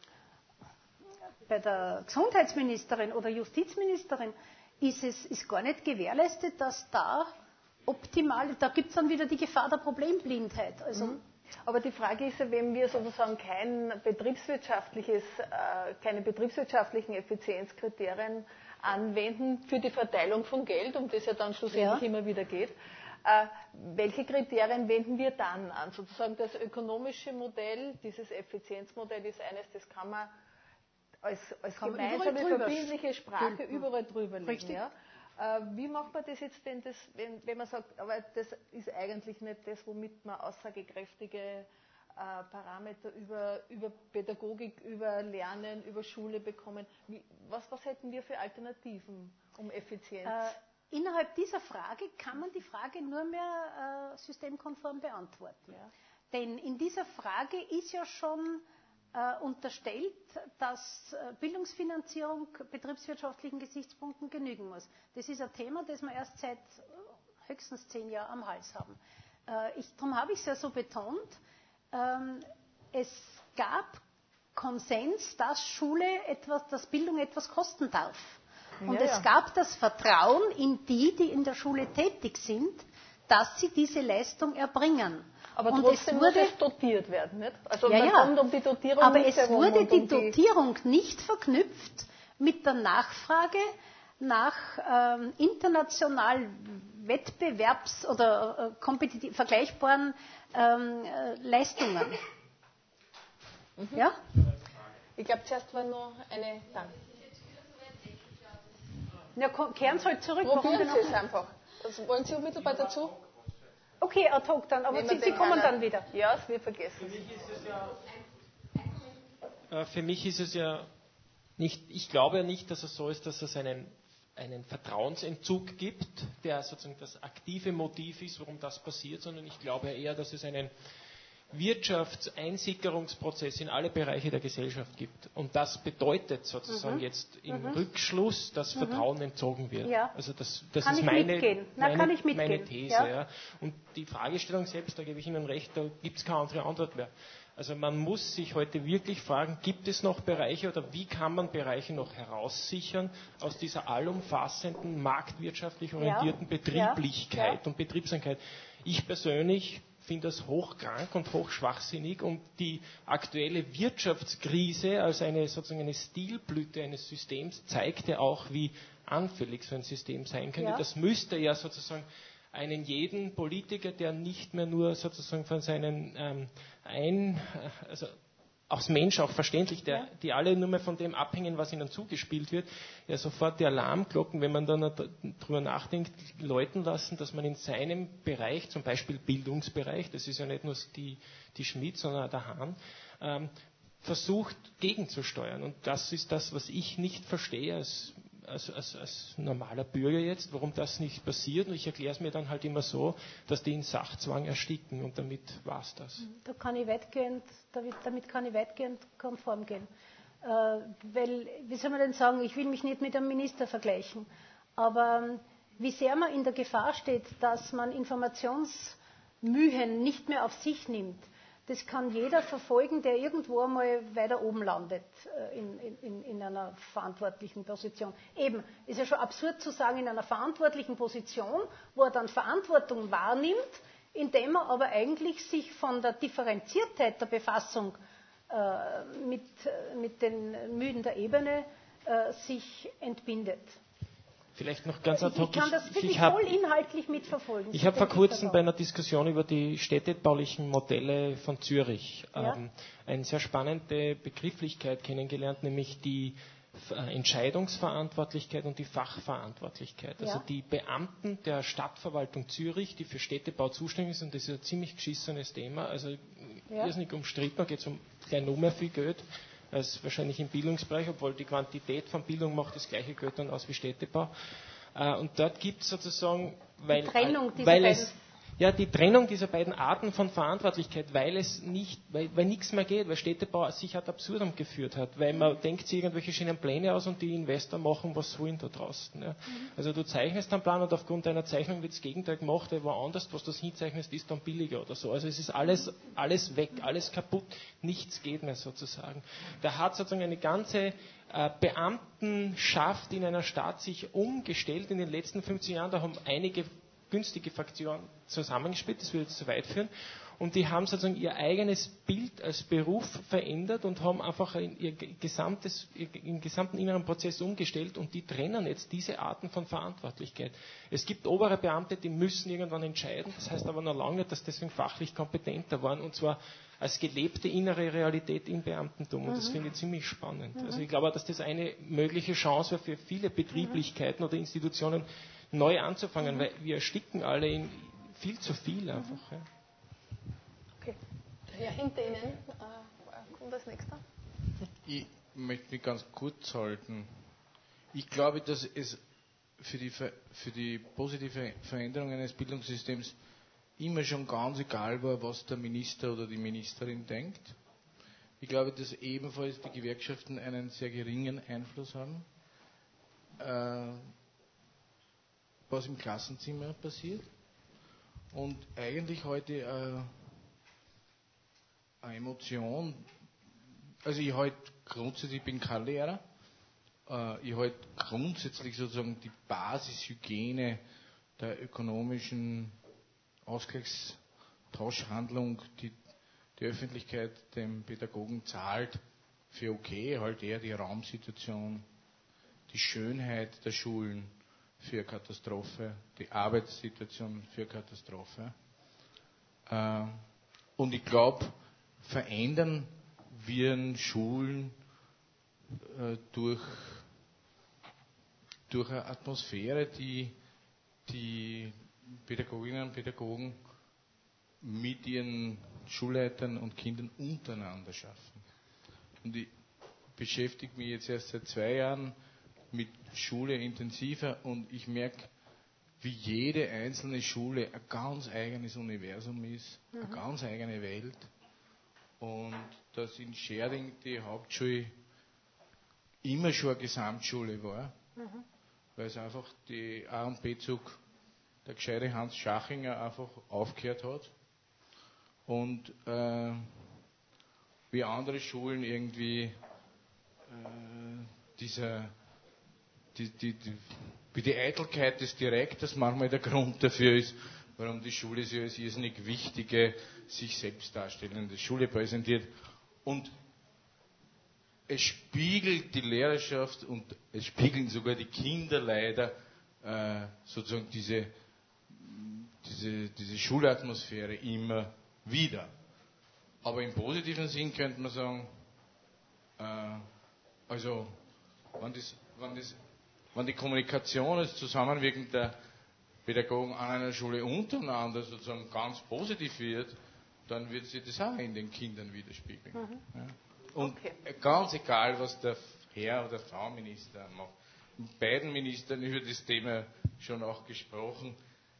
bei der Gesundheitsministerin oder Justizministerin, ist es ist gar nicht gewährleistet, dass da optimal, da gibt es dann wieder die Gefahr der Problemblindheit. Also, mhm. Aber die Frage ist ja, wenn wir sozusagen kein betriebswirtschaftliches, äh, keine betriebswirtschaftlichen Effizienzkriterien anwenden für die Verteilung von Geld, um das ja dann schlussendlich ja. immer wieder geht, äh, welche Kriterien wenden wir dann an? Sozusagen das ökonomische Modell, dieses Effizienzmodell ist eines, das kann man als, als gemeinsame verbindliche Sprache drüber. überall drüber legen. Ja? Wie macht man das jetzt, wenn, das, wenn, wenn man sagt, aber das ist eigentlich nicht das, womit man aussagekräftige äh, Parameter über, über Pädagogik, über Lernen, über Schule bekommen? Wie, was, was hätten wir für Alternativen, um Effizienz? Äh, innerhalb dieser Frage kann man die Frage nur mehr äh, systemkonform beantworten. Ja. Denn in dieser Frage ist ja schon äh, unterstellt, dass äh, Bildungsfinanzierung betriebswirtschaftlichen Gesichtspunkten genügen muss. Das ist ein Thema, das wir erst seit äh, höchstens zehn Jahren am Hals haben. Äh, ich, darum habe ich es ja so betont. Ähm, es gab Konsens, dass Schule etwas, dass Bildung etwas kosten darf. Und ja, ja. es gab das Vertrauen in die, die in der Schule tätig sind, dass sie diese Leistung erbringen. Aber und trotzdem es wurde, muss es dotiert werden, nicht? Also ja, man ja. kommt um die Dotierung Aber nicht es herum wurde und die um Dotierung nicht verknüpft mit der Nachfrage nach ähm, international Wettbewerbs- oder äh, kompetitiv vergleichbaren ähm, äh, Leistungen. Mhm. Ja? Ich glaube, zuerst war noch eine... Danke. Ja, kehren Sie halt zurück. Probieren Sie es einfach. Also wollen Sie unmittelbar dazu? Okay, ad hoc dann, aber Sie, Sie kommen dann wieder. Ja, wir vergessen es. Für mich ist es ja, für mich ist es ja nicht, ich glaube ja nicht, dass es so ist, dass es einen, einen Vertrauensentzug gibt, der sozusagen das aktive Motiv ist, warum das passiert, sondern ich glaube eher, dass es einen Wirtschaftseinsickerungsprozess in alle Bereiche der Gesellschaft gibt. Und das bedeutet sozusagen mhm. jetzt im mhm. Rückschluss, dass mhm. Vertrauen entzogen wird. Ja. Also das, das kann ist ich meine, mitgehen. Na, meine, kann ich mitgehen. meine These. Ja. Ja. Und die Fragestellung selbst, da gebe ich Ihnen recht, da gibt es keine andere Antwort mehr. Also man muss sich heute wirklich fragen, gibt es noch Bereiche oder wie kann man Bereiche noch heraussichern aus dieser allumfassenden, marktwirtschaftlich orientierten ja. Betrieblichkeit ja. und Betriebsamkeit. Ich persönlich finde das hochkrank und hochschwachsinnig und die aktuelle Wirtschaftskrise als eine sozusagen eine Stilblüte eines Systems zeigt ja auch, wie anfällig so ein System sein könnte. Ja. Das müsste ja sozusagen einen jeden Politiker, der nicht mehr nur sozusagen von seinen ähm, ein, also als Mensch auch verständlich, der, die alle nur mehr von dem abhängen, was ihnen zugespielt wird, ja sofort die Alarmglocken, wenn man dann darüber nachdenkt, läuten lassen, dass man in seinem Bereich, zum Beispiel Bildungsbereich, das ist ja nicht nur die, die Schmidt, sondern auch der Hahn, ähm, versucht gegenzusteuern. Und das ist das, was ich nicht verstehe als, als, als, als normaler Bürger jetzt, warum das nicht passiert. Und ich erkläre es mir dann halt immer so, dass die in Sachzwang ersticken und damit war es das. Da kann ich weitgehend, damit, damit kann ich weitgehend konform gehen. Äh, weil, wie soll man denn sagen, ich will mich nicht mit einem Minister vergleichen, aber wie sehr man in der Gefahr steht, dass man Informationsmühen nicht mehr auf sich nimmt, das kann jeder verfolgen, der irgendwo einmal weiter oben landet in, in, in einer verantwortlichen Position. Eben, ist ja schon absurd zu sagen, in einer verantwortlichen Position, wo er dann Verantwortung wahrnimmt, indem er aber eigentlich sich von der Differenziertheit der Befassung äh, mit, mit den Mühen der Ebene äh, sich entbindet. Vielleicht noch ganz ad hoc. Ich kann das wirklich ich hab, voll inhaltlich mitverfolgen. Ich habe vor kurzem bei einer Diskussion über die städtebaulichen Modelle von Zürich ja. ähm, eine sehr spannende Begrifflichkeit kennengelernt, nämlich die Entscheidungsverantwortlichkeit und die Fachverantwortlichkeit. Also ja. die Beamten der Stadtverwaltung Zürich, die für Städtebau zuständig sind, und das ist ein ziemlich geschissenes Thema, also ja. irrsinnig umstritten, da geht es um gleich noch mehr viel Geld als wahrscheinlich im Bildungsbereich, obwohl die Quantität von Bildung macht das gleiche Geld dann aus wie Städtebau. Und dort gibt es sozusagen, weil, die Trennung dieser weil beiden. es ja, die Trennung dieser beiden Arten von Verantwortlichkeit, weil es nicht, weil, weil nichts mehr geht, weil Städtebau sich ad absurdum geführt hat, weil man denkt sich irgendwelche schönen Pläne aus und die Investor machen, was wollen da draußen. Ja. Mhm. Also du zeichnest einen Plan und aufgrund deiner Zeichnung wird das Gegenteil gemacht, weil woanders, was du hinzeichnest, ist dann billiger oder so. Also es ist alles, alles weg, alles kaputt, nichts geht mehr sozusagen. Da hat sozusagen eine ganze äh, Beamtenschaft in einer Stadt sich umgestellt in den letzten fünfzehn Jahren, da haben einige günstige Faktoren zusammengespielt, das würde jetzt zu weit führen, und die haben sozusagen ihr eigenes Bild als Beruf verändert und haben einfach ihr gesamtes, ihren gesamten inneren Prozess umgestellt und die trennen jetzt diese Arten von Verantwortlichkeit. Es gibt obere Beamte, die müssen irgendwann entscheiden, das heißt aber noch lange nicht, dass deswegen fachlich kompetenter waren, und zwar als gelebte innere Realität im Beamtentum, und das finde ich ziemlich spannend. Also ich glaube, dass das eine mögliche Chance wäre für viele Betrieblichkeiten oder Institutionen, neu anzufangen, mhm. weil wir ersticken alle in viel zu viel einfach. Ja. Okay. Ja, hinter Ihnen äh, kommt das nächste. Ich möchte mich ganz kurz halten. Ich glaube, dass es für die, für die positive Veränderung eines Bildungssystems immer schon ganz egal war, was der Minister oder die Ministerin denkt. Ich glaube, dass ebenfalls die Gewerkschaften einen sehr geringen Einfluss haben. Äh, was im Klassenzimmer passiert und eigentlich heute äh, eine Emotion, also ich halte grundsätzlich, ich bin kein Lehrer, äh, ich halte grundsätzlich sozusagen die Basishygiene der ökonomischen Ausgleichstauschhandlung, die die Öffentlichkeit dem Pädagogen zahlt, für okay, halt eher die Raumsituation, die Schönheit der Schulen, für Katastrophe, die Arbeitssituation für Katastrophe. Äh, und ich glaube, verändern wir Schulen äh, durch, durch eine Atmosphäre, die die Pädagoginnen und Pädagogen mit ihren Schulleitern und Kindern untereinander schaffen. Und ich beschäftige mich jetzt erst seit zwei Jahren mit Schule intensiver und ich merke, wie jede einzelne Schule ein ganz eigenes Universum ist, mhm. eine ganz eigene Welt. Und dass in Schärding die Hauptschule immer schon eine Gesamtschule war, mhm. weil es einfach die A und B-Zug, der gescheite Hans Schachinger, einfach aufgehört hat. Und äh, wie andere Schulen irgendwie äh, dieser, die, die, die, wie die Eitelkeit des Direktors manchmal der Grund dafür ist, warum die Schule sich als irrsinnig wichtige, sich selbst darstellende Schule präsentiert. Und es spiegelt die Lehrerschaft und es spiegeln sogar die Kinder leider äh, sozusagen diese, diese, diese Schulatmosphäre immer wieder. Aber im positiven Sinn könnte man sagen, äh, also wenn, das, wenn, das, wenn die Kommunikation, das Zusammenwirken der Pädagogen an einer Schule untereinander sozusagen ganz positiv wird, dann wird sich das auch in den Kindern widerspiegeln. Mhm. Ja. Und okay. Ganz egal, was der Herr oder Frau Minister macht. Mit beiden Ministern über das Thema schon auch gesprochen.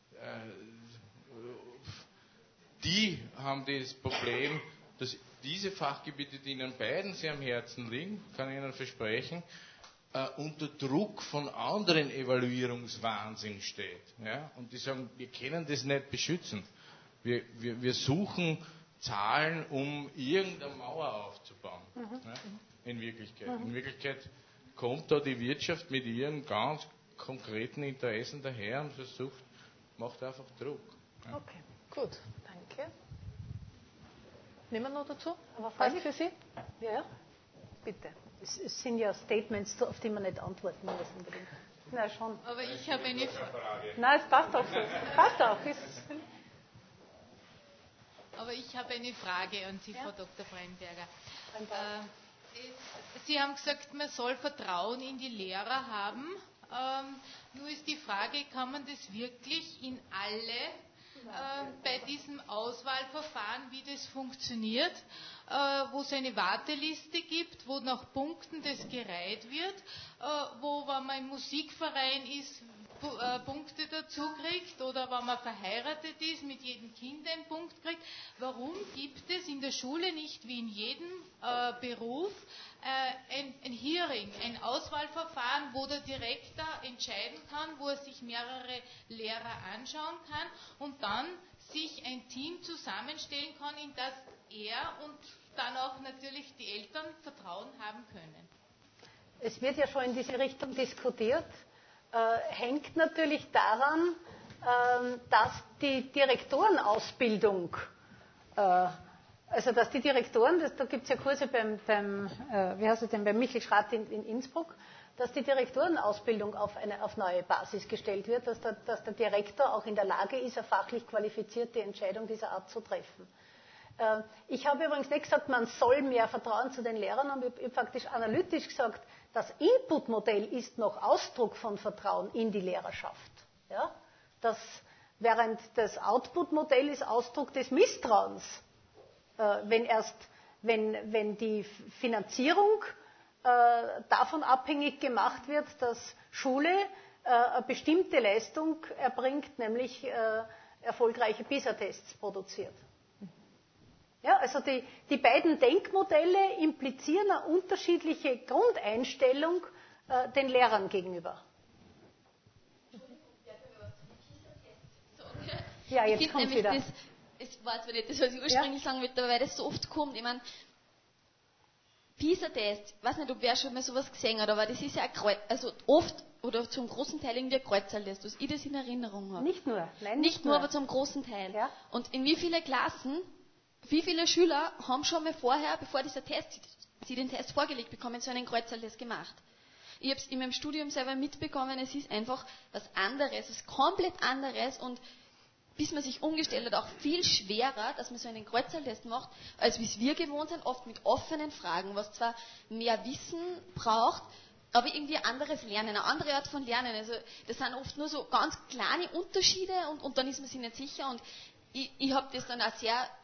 Die haben das Problem, dass diese Fachgebiete, die ihnen beiden sehr am Herzen liegen, kann ich Ihnen versprechen, unter Druck von anderen Evaluierungswahnsinn steht. Ja? Und die sagen, wir können das nicht beschützen. Wir, wir, wir suchen Zahlen, um irgendeine Mauer aufzubauen. Mhm. Ja, in Wirklichkeit. Mhm. In Wirklichkeit kommt da die Wirtschaft mit ihren ganz konkreten Interessen daher und versucht, macht einfach Druck. Ja. Okay, gut, danke. Nehmen wir noch dazu? Aber Frage für Sie? Ja, ja. Bitte. Es, es sind ja Statements, auf die man nicht antworten muss unbedingt. Na schon. Aber ich habe eine Frage. Nein, es passt auch so. Passt auch. Ist Aber ich habe eine Frage an Sie, ja? Frau Doktor Brennberger. Äh, es, Sie haben gesagt, man soll Vertrauen in die Lehrer haben. Ähm, nur ist die Frage, kann man das wirklich in alle äh, bei diesem Auswahlverfahren, wie das funktioniert, äh, wo es eine Warteliste gibt, wo nach Punkten das gereiht wird, äh, wo, wenn man im Musikverein ist, Punkte dazu kriegt oder wenn man verheiratet ist, mit jedem Kind einen Punkt kriegt. Warum gibt es in der Schule nicht wie in jedem äh, Beruf äh, ein, ein Hearing, ein Auswahlverfahren, wo der Direktor entscheiden kann, wo er sich mehrere Lehrer anschauen kann und dann sich ein Team zusammenstellen kann, in das er und dann auch natürlich die Eltern Vertrauen haben können? Es wird ja schon in diese Richtung diskutiert. Äh, hängt natürlich daran, äh, dass die Direktorenausbildung, äh, also dass die Direktoren, das, da gibt es ja Kurse beim, beim äh, wie heißt es denn, beim Michel Schratt in, in Innsbruck, dass die Direktorenausbildung auf eine auf neue Basis gestellt wird, dass der, dass der Direktor auch in der Lage ist, eine fachlich qualifizierte Entscheidung dieser Art zu treffen. Äh, ich habe übrigens nicht gesagt, man soll mehr Vertrauen zu den Lehrern haben, ich habe faktisch analytisch gesagt, das Input-Modell ist noch Ausdruck von Vertrauen in die Lehrerschaft. Ja? Das, während das Output-Modell ist Ausdruck des Misstrauens. Äh, wenn, erst, wenn, wenn die Finanzierung äh, davon abhängig gemacht wird, dass Schule äh, eine bestimmte Leistung erbringt, nämlich äh, erfolgreiche PISA-Tests produziert. Ja, also die, die beiden Denkmodelle implizieren eine unterschiedliche Grundeinstellung äh, den Lehrern gegenüber. Ja, jetzt kommt wieder. Das, es war zwar nicht das, was ich ursprünglich ja. sagen wollte, aber weil das so oft kommt, ich meine, PISA-Test, ich weiß nicht, ob wer schon mal sowas gesehen hat, aber das ist ja ein Kreuz, also oft oder zum großen Teil irgendwie ein Kreuzerlist, was ich das in Erinnerung habe. Nicht nur, nein, nicht, nicht nur, nur, aber zum großen Teil. Ja. Und in wie viele Klassen, wie viele Schüler haben schon mal vorher, bevor dieser Test, sie den Test vorgelegt bekommen, so einen Kreuzerlist gemacht? Ich habe es in meinem Studium selber mitbekommen, es ist einfach was anderes, was komplett anderes und bis man sich umgestellt hat, auch viel schwerer, dass man so einen Kreuzerlist macht, als wie es wir gewohnt sind, oft mit offenen Fragen, was zwar mehr Wissen braucht, aber irgendwie ein anderes Lernen, eine andere Art von Lernen. Also das sind oft nur so ganz kleine Unterschiede und, und dann ist man sich nicht sicher und ich, ich habe das dann auch sehr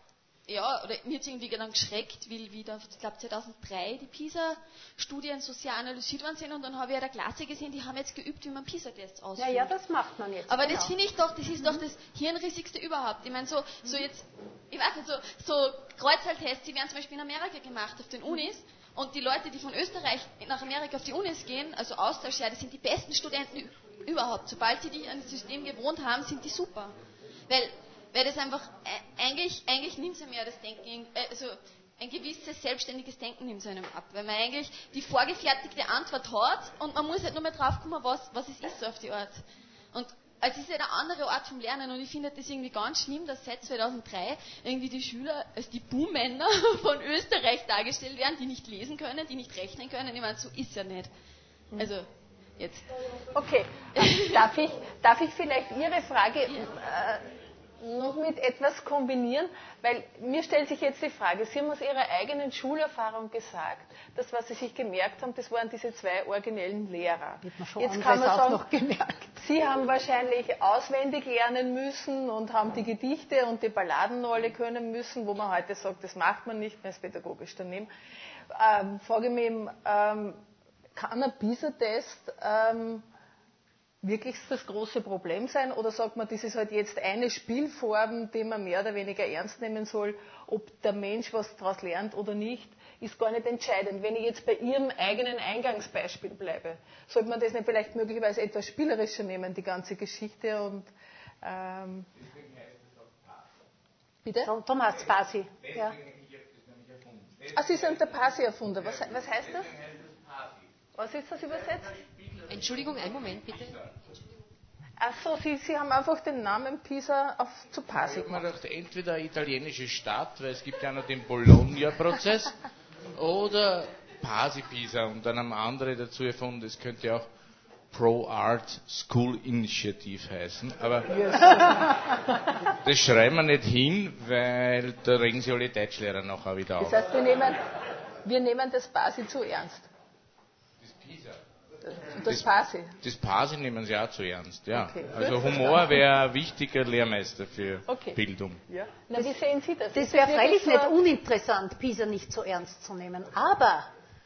ja, oder mir hat es irgendwie dann geschreckt, weil wieder, ich glaube zweitausenddrei die PISA-Studien so sehr analysiert worden sind und dann habe ich ja der Klasse gesehen, die haben jetzt geübt, wie man PISA-Tests ausführt. Ja, ja, das macht man jetzt. Aber genau. das finde ich doch, das ist mhm. doch das Hirnrissigste überhaupt. Ich meine, so, so jetzt, ich weiß nicht, so, so Kreuzfalltests, die werden zum Beispiel in Amerika gemacht, auf den Unis. Und die Leute, die von Österreich nach Amerika auf die Unis gehen, also Austauschjahr, das sind die besten Studenten überhaupt. Sobald sie die an das System gewohnt haben, sind die super. Weil, weil das einfach, äh, eigentlich, eigentlich nimmt es einem ja das Denken, äh, also ein gewisses selbstständiges Denken nimmt es einem ab. Weil man eigentlich die vorgefertigte Antwort hat und man muss halt nur mehr drauf kommen, was, was es ist so auf die Art. Und also es ist ja eine andere Art vom Lernen und ich finde das irgendwie ganz schlimm, dass seit zweitausenddrei irgendwie die Schüler als die Buhmänner von Österreich dargestellt werden, die nicht lesen können, die nicht rechnen können. Ich meine, so ist ja nicht. Also, jetzt. Okay, darf ich, darf ich vielleicht Ihre Frage äh, noch mit etwas kombinieren? Weil mir stellt sich jetzt die Frage, Sie haben aus Ihrer eigenen Schulerfahrung gesagt, das, was Sie sich gemerkt haben, das waren diese zwei originellen Lehrer. Wird man schon jetzt kann man auch sagen, noch gemerkt. Sie haben wahrscheinlich auswendig lernen müssen und haben die Gedichte und die Balladen alle können müssen, wo man heute sagt, das macht man nicht mehr, ist pädagogisch daneben. Ähm, frage mich, ähm, kann ein PISA-Test ähm, wirklich das große Problem sein oder sagt man, das ist halt jetzt eine Spielform, die man mehr oder weniger ernst nehmen soll, ob der Mensch was daraus lernt oder nicht, ist gar nicht entscheidend. Wenn ich jetzt bei Ihrem eigenen Eingangsbeispiel bleibe, sollte man das nicht vielleicht möglicherweise etwas spielerischer nehmen, die ganze Geschichte und ähm, deswegen heißt es auch PASI. Bitte? Darum heißt es PASI. Ja. Ah, Sie sind der PASI-Erfunder. Was, was heißt das? Was ist das übersetzt? Entschuldigung, einen Moment bitte. Ach so, Sie, Sie haben einfach den Namen Pisa auf, zu PASI gemacht. Ich habe mir gedacht, entweder eine italienische Stadt, weil es gibt ja noch den Bologna-Prozess, oder PASI-Pisa und dann haben andere dazu erfunden, das könnte auch Pro-Art School Initiative heißen, aber das schreiben wir nicht hin, weil da regen sich alle Deutschlehrer nachher wieder auf. Das heißt, wir nehmen, wir nehmen das PASI zu ernst. Das PISA. Und das, das PASI. Das PASI nehmen Sie auch zu ernst, ja. Okay. Also Humor wäre ein wichtiger Lehrmeister für okay. Bildung. Ja. Na, wie sehen Sie das? Das wäre freilich nicht uninteressant, PISA nicht so ernst zu nehmen, aber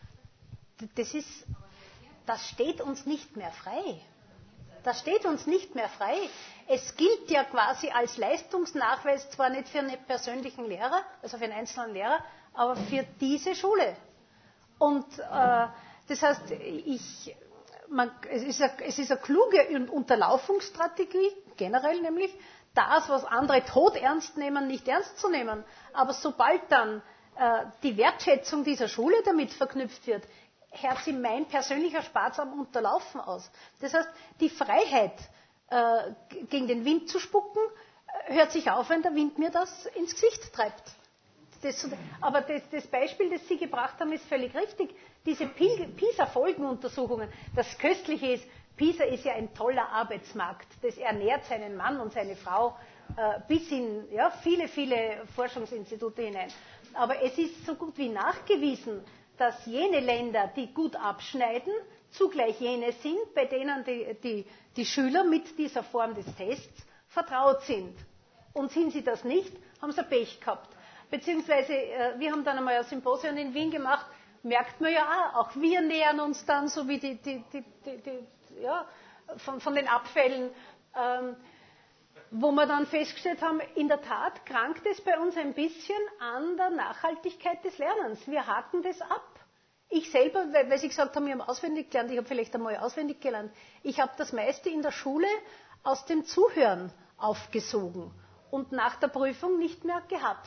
das ist, das steht uns nicht mehr frei. Das steht uns nicht mehr frei. Es gilt ja quasi als Leistungsnachweis zwar nicht für einen persönlichen Lehrer, also für einen einzelnen Lehrer, aber für diese Schule. Und äh, das heißt, ich, man, es, ist eine, es ist eine kluge Unterlaufungsstrategie, generell nämlich, das, was andere todernst nehmen, nicht ernst zu nehmen. Aber sobald dann äh, die Wertschätzung dieser Schule damit verknüpft wird, hört sie mein persönlicher Spaß am Unterlaufen aus. Das heißt, die Freiheit, äh, gegen den Wind zu spucken, hört sich auf, wenn der Wind mir das ins Gesicht treibt. Das, aber das, das Beispiel, das Sie gebracht haben, ist völlig richtig. Diese PISA-Folgenuntersuchungen, das Köstliche ist, PISA ist ja ein toller Arbeitsmarkt. Das ernährt seinen Mann und seine Frau äh, bis in ja, viele, viele Forschungsinstitute hinein. Aber es ist so gut wie nachgewiesen, dass jene Länder, die gut abschneiden, zugleich jene sind, bei denen die, die, die Schüler mit dieser Form des Tests vertraut sind. Und sind sie das nicht, haben sie Pech gehabt. Beziehungsweise, äh, wir haben dann einmal ein Symposium in Wien gemacht, merkt man ja auch, auch wir nähern uns dann, so wie die, die, die, die, die ja, von, von den Abfällen, ähm, wo wir dann festgestellt haben, in der Tat krankt es bei uns ein bisschen an der Nachhaltigkeit des Lernens. Wir haken das ab. Ich selber, weil Sie gesagt haben, wir haben auswendig gelernt, ich habe vielleicht einmal auswendig gelernt, ich habe das meiste in der Schule aus dem Zuhören aufgesogen und nach der Prüfung nicht mehr gehabt.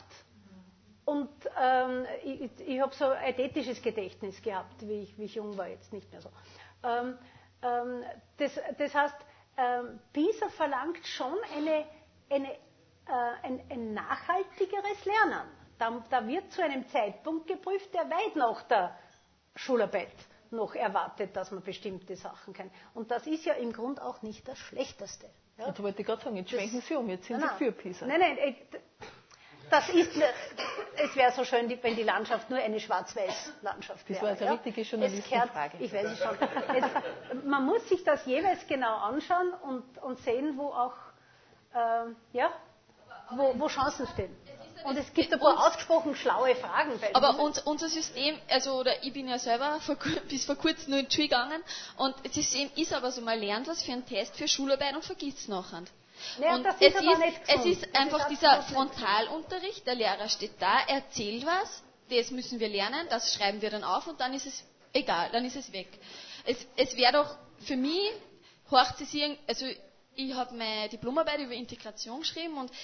Und ähm, ich, ich habe so ein eidetisches Gedächtnis gehabt, wie ich, wie ich jung war, jetzt nicht mehr so. Ähm, ähm, das, das heißt, ähm, PISA verlangt schon eine, eine, äh, ein, ein nachhaltigeres Lernen. Da, da wird zu einem Zeitpunkt geprüft, der weit nach der Schularbeit noch erwartet, dass man bestimmte Sachen kann. Und das ist ja im Grunde auch nicht das Schlechteste. Ja? Jetzt wollte ich gerade sagen, jetzt schwenken Sie um, jetzt sind nein, Sie für PISA. Nein, nein, das ist, es wäre so schön, wenn die Landschaft nur eine Schwarz-Weiß-Landschaft wäre. Das war jetzt eine ja? richtige Journalistenfrage. Ich weiß es schon. Es, man muss sich das jeweils genau anschauen und, und sehen, wo auch äh, ja, wo, wo Chancen stehen. Es ist Und es gibt ein paar ausgesprochen schlaue Fragen. Aber uns, unser System, also oder ich bin ja selber vor, bis vor kurzem nur in die Schule gegangen und das System ist aber so, man lernt was für einen Test, für Schularbeit und vergisst es nachher. Naja, und das es ist, ist, nicht es ist das einfach ist dieser Frontalunterricht, der Lehrer steht da, erzählt was, das müssen wir lernen, das schreiben wir dann auf und dann ist es egal, dann ist es weg. Es, es wäre doch für mich, horcht es sich, also ich habe meine Diplomarbeit über Integration geschrieben und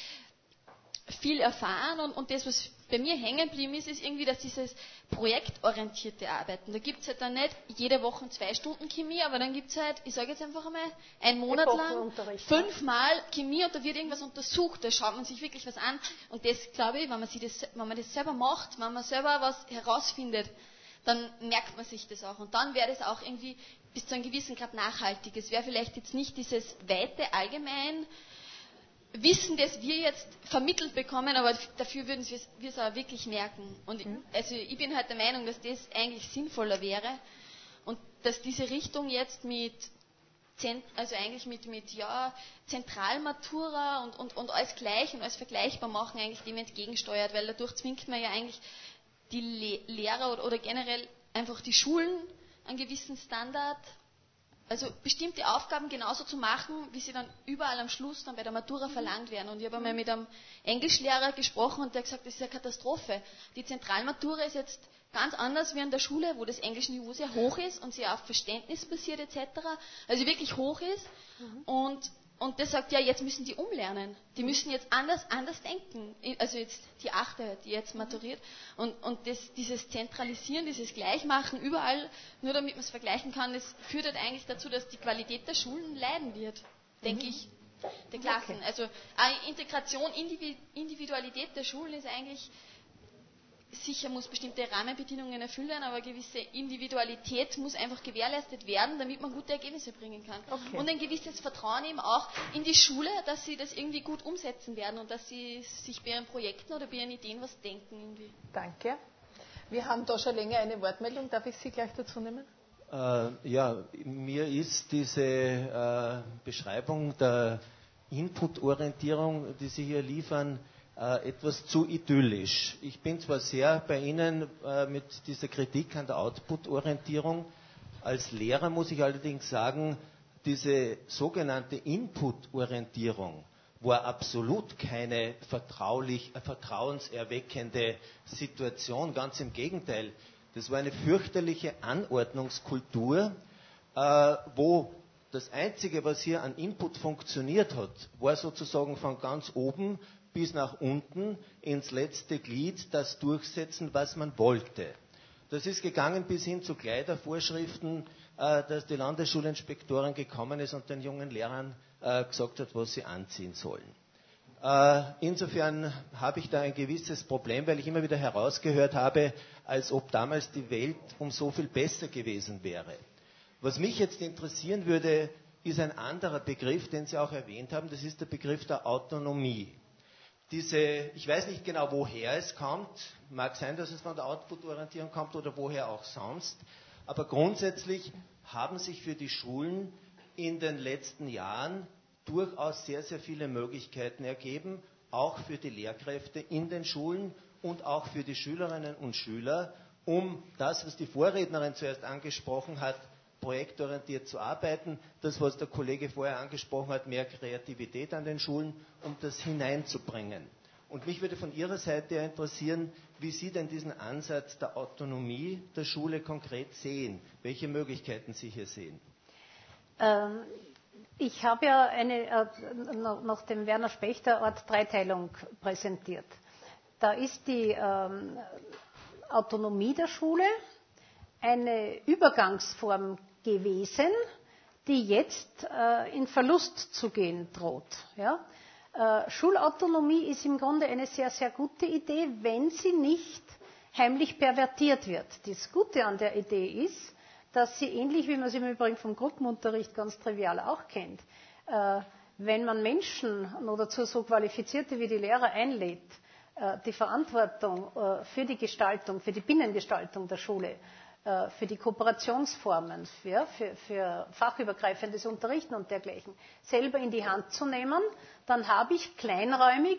viel erfahren und, und das, was bei mir hängen geblieben ist, ist irgendwie, dass dieses projektorientierte Arbeiten, da gibt es halt dann nicht jede Woche zwei Stunden Chemie, aber dann gibt es halt, ich sage jetzt einfach einmal, einen Monat lang fünfmal Chemie und da wird irgendwas untersucht, da schaut man sich wirklich was an und das, glaube ich, wenn man, sich das, wenn man das selber macht, wenn man selber was herausfindet, dann merkt man sich das auch und dann wäre das auch irgendwie bis zu einem gewissen Grad nachhaltig. Es wäre vielleicht jetzt nicht dieses weite, allgemein Wissen, das wir jetzt vermittelt bekommen, aber dafür würden wir es auch wirklich merken. Und mhm. also ich bin halt der Meinung, dass das eigentlich sinnvoller wäre und dass diese Richtung jetzt mit, also eigentlich mit, mit ja, Zentralmatura und, und, und alles gleich und alles vergleichbar machen, eigentlich dem entgegensteuert, weil dadurch zwingt man ja eigentlich die Le- Lehrer oder, oder generell einfach die Schulen einen gewissen Standard, also bestimmte Aufgaben genauso zu machen, wie sie dann überall am Schluss dann bei der Matura verlangt werden. Und ich habe einmal mit einem Englischlehrer gesprochen und der hat gesagt, das ist eine Katastrophe. Die Zentralmatura ist jetzt ganz anders wie an der Schule, wo das Englischniveau sehr hoch ist und sehr auf Verständnis basiert et cetera. Also wirklich hoch ist. Mhm. Und, und der sagt, ja, jetzt müssen die umlernen. Die müssen jetzt anders, anders denken. Also jetzt die Achte, die jetzt maturiert. Und, und das, dieses Zentralisieren, dieses Gleichmachen überall, nur damit man es vergleichen kann, das führt halt eigentlich dazu, dass die Qualität der Schulen leiden wird, denke mhm. ich, der Klassen. Okay. Also Integration, Individualität der Schulen ist eigentlich, sicher muss bestimmte Rahmenbedingungen erfüllen, aber gewisse Individualität muss einfach gewährleistet werden, damit man gute Ergebnisse bringen kann. Okay. Und ein gewisses Vertrauen eben auch in die Schule, dass sie das irgendwie gut umsetzen werden und dass sie sich bei ihren Projekten oder bei ihren Ideen was denken. Irgendwie. Danke. Wir haben da schon länger eine Wortmeldung. Darf ich Sie gleich dazu nehmen? Äh, ja, mir ist diese äh, Beschreibung der Input-Orientierung, die Sie hier liefern, etwas zu idyllisch. Ich bin zwar sehr bei Ihnen äh, mit dieser Kritik an der Output-Orientierung. Als Lehrer muss ich allerdings sagen, diese sogenannte Input-Orientierung war absolut keine vertraulich, äh, vertrauenserweckende Situation. Ganz im Gegenteil. Das war eine fürchterliche Anordnungskultur, äh, wo das Einzige, was hier an Input funktioniert hat, war sozusagen von ganz oben bis nach unten ins letzte Glied das durchsetzen, was man wollte. Das ist gegangen bis hin zu Kleidervorschriften, äh, dass die Landesschulinspektorin gekommen ist und den jungen Lehrern äh, gesagt hat, was sie anziehen sollen. Äh, insofern habe ich da ein gewisses Problem, weil ich immer wieder herausgehört habe, als ob damals die Welt um so viel besser gewesen wäre. Was mich jetzt interessieren würde, ist ein anderer Begriff, den Sie auch erwähnt haben, das ist der Begriff der Autonomie. Diese, ich weiß nicht genau, woher es kommt, mag sein, dass es von der Output-Orientierung kommt oder woher auch sonst, aber grundsätzlich haben sich für die Schulen in den letzten Jahren durchaus sehr, sehr viele Möglichkeiten ergeben, auch für die Lehrkräfte in den Schulen und auch für die Schülerinnen und Schüler, um das, was die Vorrednerin zuerst angesprochen hat, projektorientiert zu arbeiten, das, was der Kollege vorher angesprochen hat, mehr Kreativität an den Schulen, um das hineinzubringen. Und mich würde von Ihrer Seite interessieren, wie Sie denn diesen Ansatz der Autonomie der Schule konkret sehen, welche Möglichkeiten Sie hier sehen. Ähm, ich habe ja eine, äh, nach dem Werner Spechter Art Dreiteilung präsentiert. Da ist die ähm, Autonomie der Schule eine Übergangsform gewesen, die jetzt äh, in Verlust zu gehen droht. Ja? Äh, Schulautonomie ist im Grunde eine sehr, sehr gute Idee, wenn sie nicht heimlich pervertiert wird. Das Gute an der Idee ist, dass sie ähnlich wie man sie im Übrigen vom Gruppenunterricht ganz trivial auch kennt, äh, wenn man Menschen, nur dazu so qualifizierte wie die Lehrer einlädt, äh, die Verantwortung äh, für die Gestaltung, für die Binnengestaltung der Schule, für die Kooperationsformen, für, für, für fachübergreifendes Unterrichten und dergleichen, selber in die Hand zu nehmen, dann habe ich kleinräumig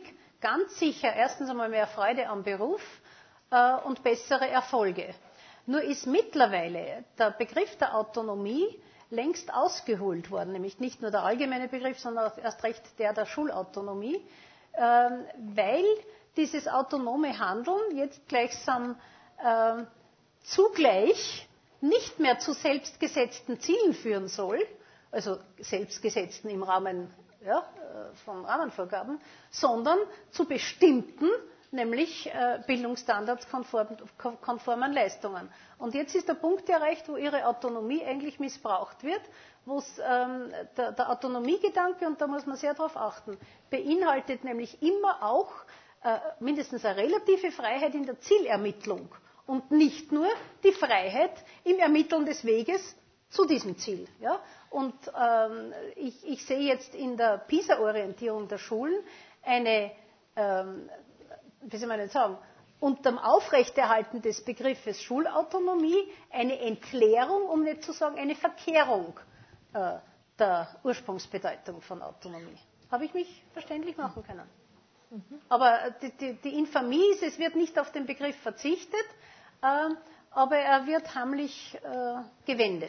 ganz sicher erstens einmal mehr Freude am Beruf äh, und bessere Erfolge. Nur ist mittlerweile der Begriff der Autonomie längst ausgeholt worden, nämlich nicht nur der allgemeine Begriff, sondern erst recht der der Schulautonomie, äh, weil dieses autonome Handeln jetzt gleichsam äh, zugleich nicht mehr zu selbstgesetzten Zielen führen soll, also selbstgesetzten im Rahmen ja, von Rahmenvorgaben, sondern zu bestimmten, nämlich äh, Bildungsstandards konformen Leistungen. Und jetzt ist der Punkt erreicht, wo ihre Autonomie eigentlich missbraucht wird, wo ähm, der, der Autonomiegedanke, und da muss man sehr darauf achten, beinhaltet nämlich immer auch äh, mindestens eine relative Freiheit in der Zielermittlung und nicht nur die Freiheit im Ermitteln des Weges zu diesem Ziel. Ja? Und ähm, ich, ich sehe jetzt in der PISA-Orientierung der Schulen eine, ähm, wie soll man jetzt sagen, unter dem Aufrechterhalten des Begriffes Schulautonomie eine Entleerung, um nicht zu sagen eine Verkehrung äh, der Ursprungsbedeutung von Autonomie. Habe ich mich verständlich machen können? Mhm. Aber die, die, die Infamie ist, es wird nicht auf den Begriff verzichtet, äh, aber er wird heimlich äh, gewendet.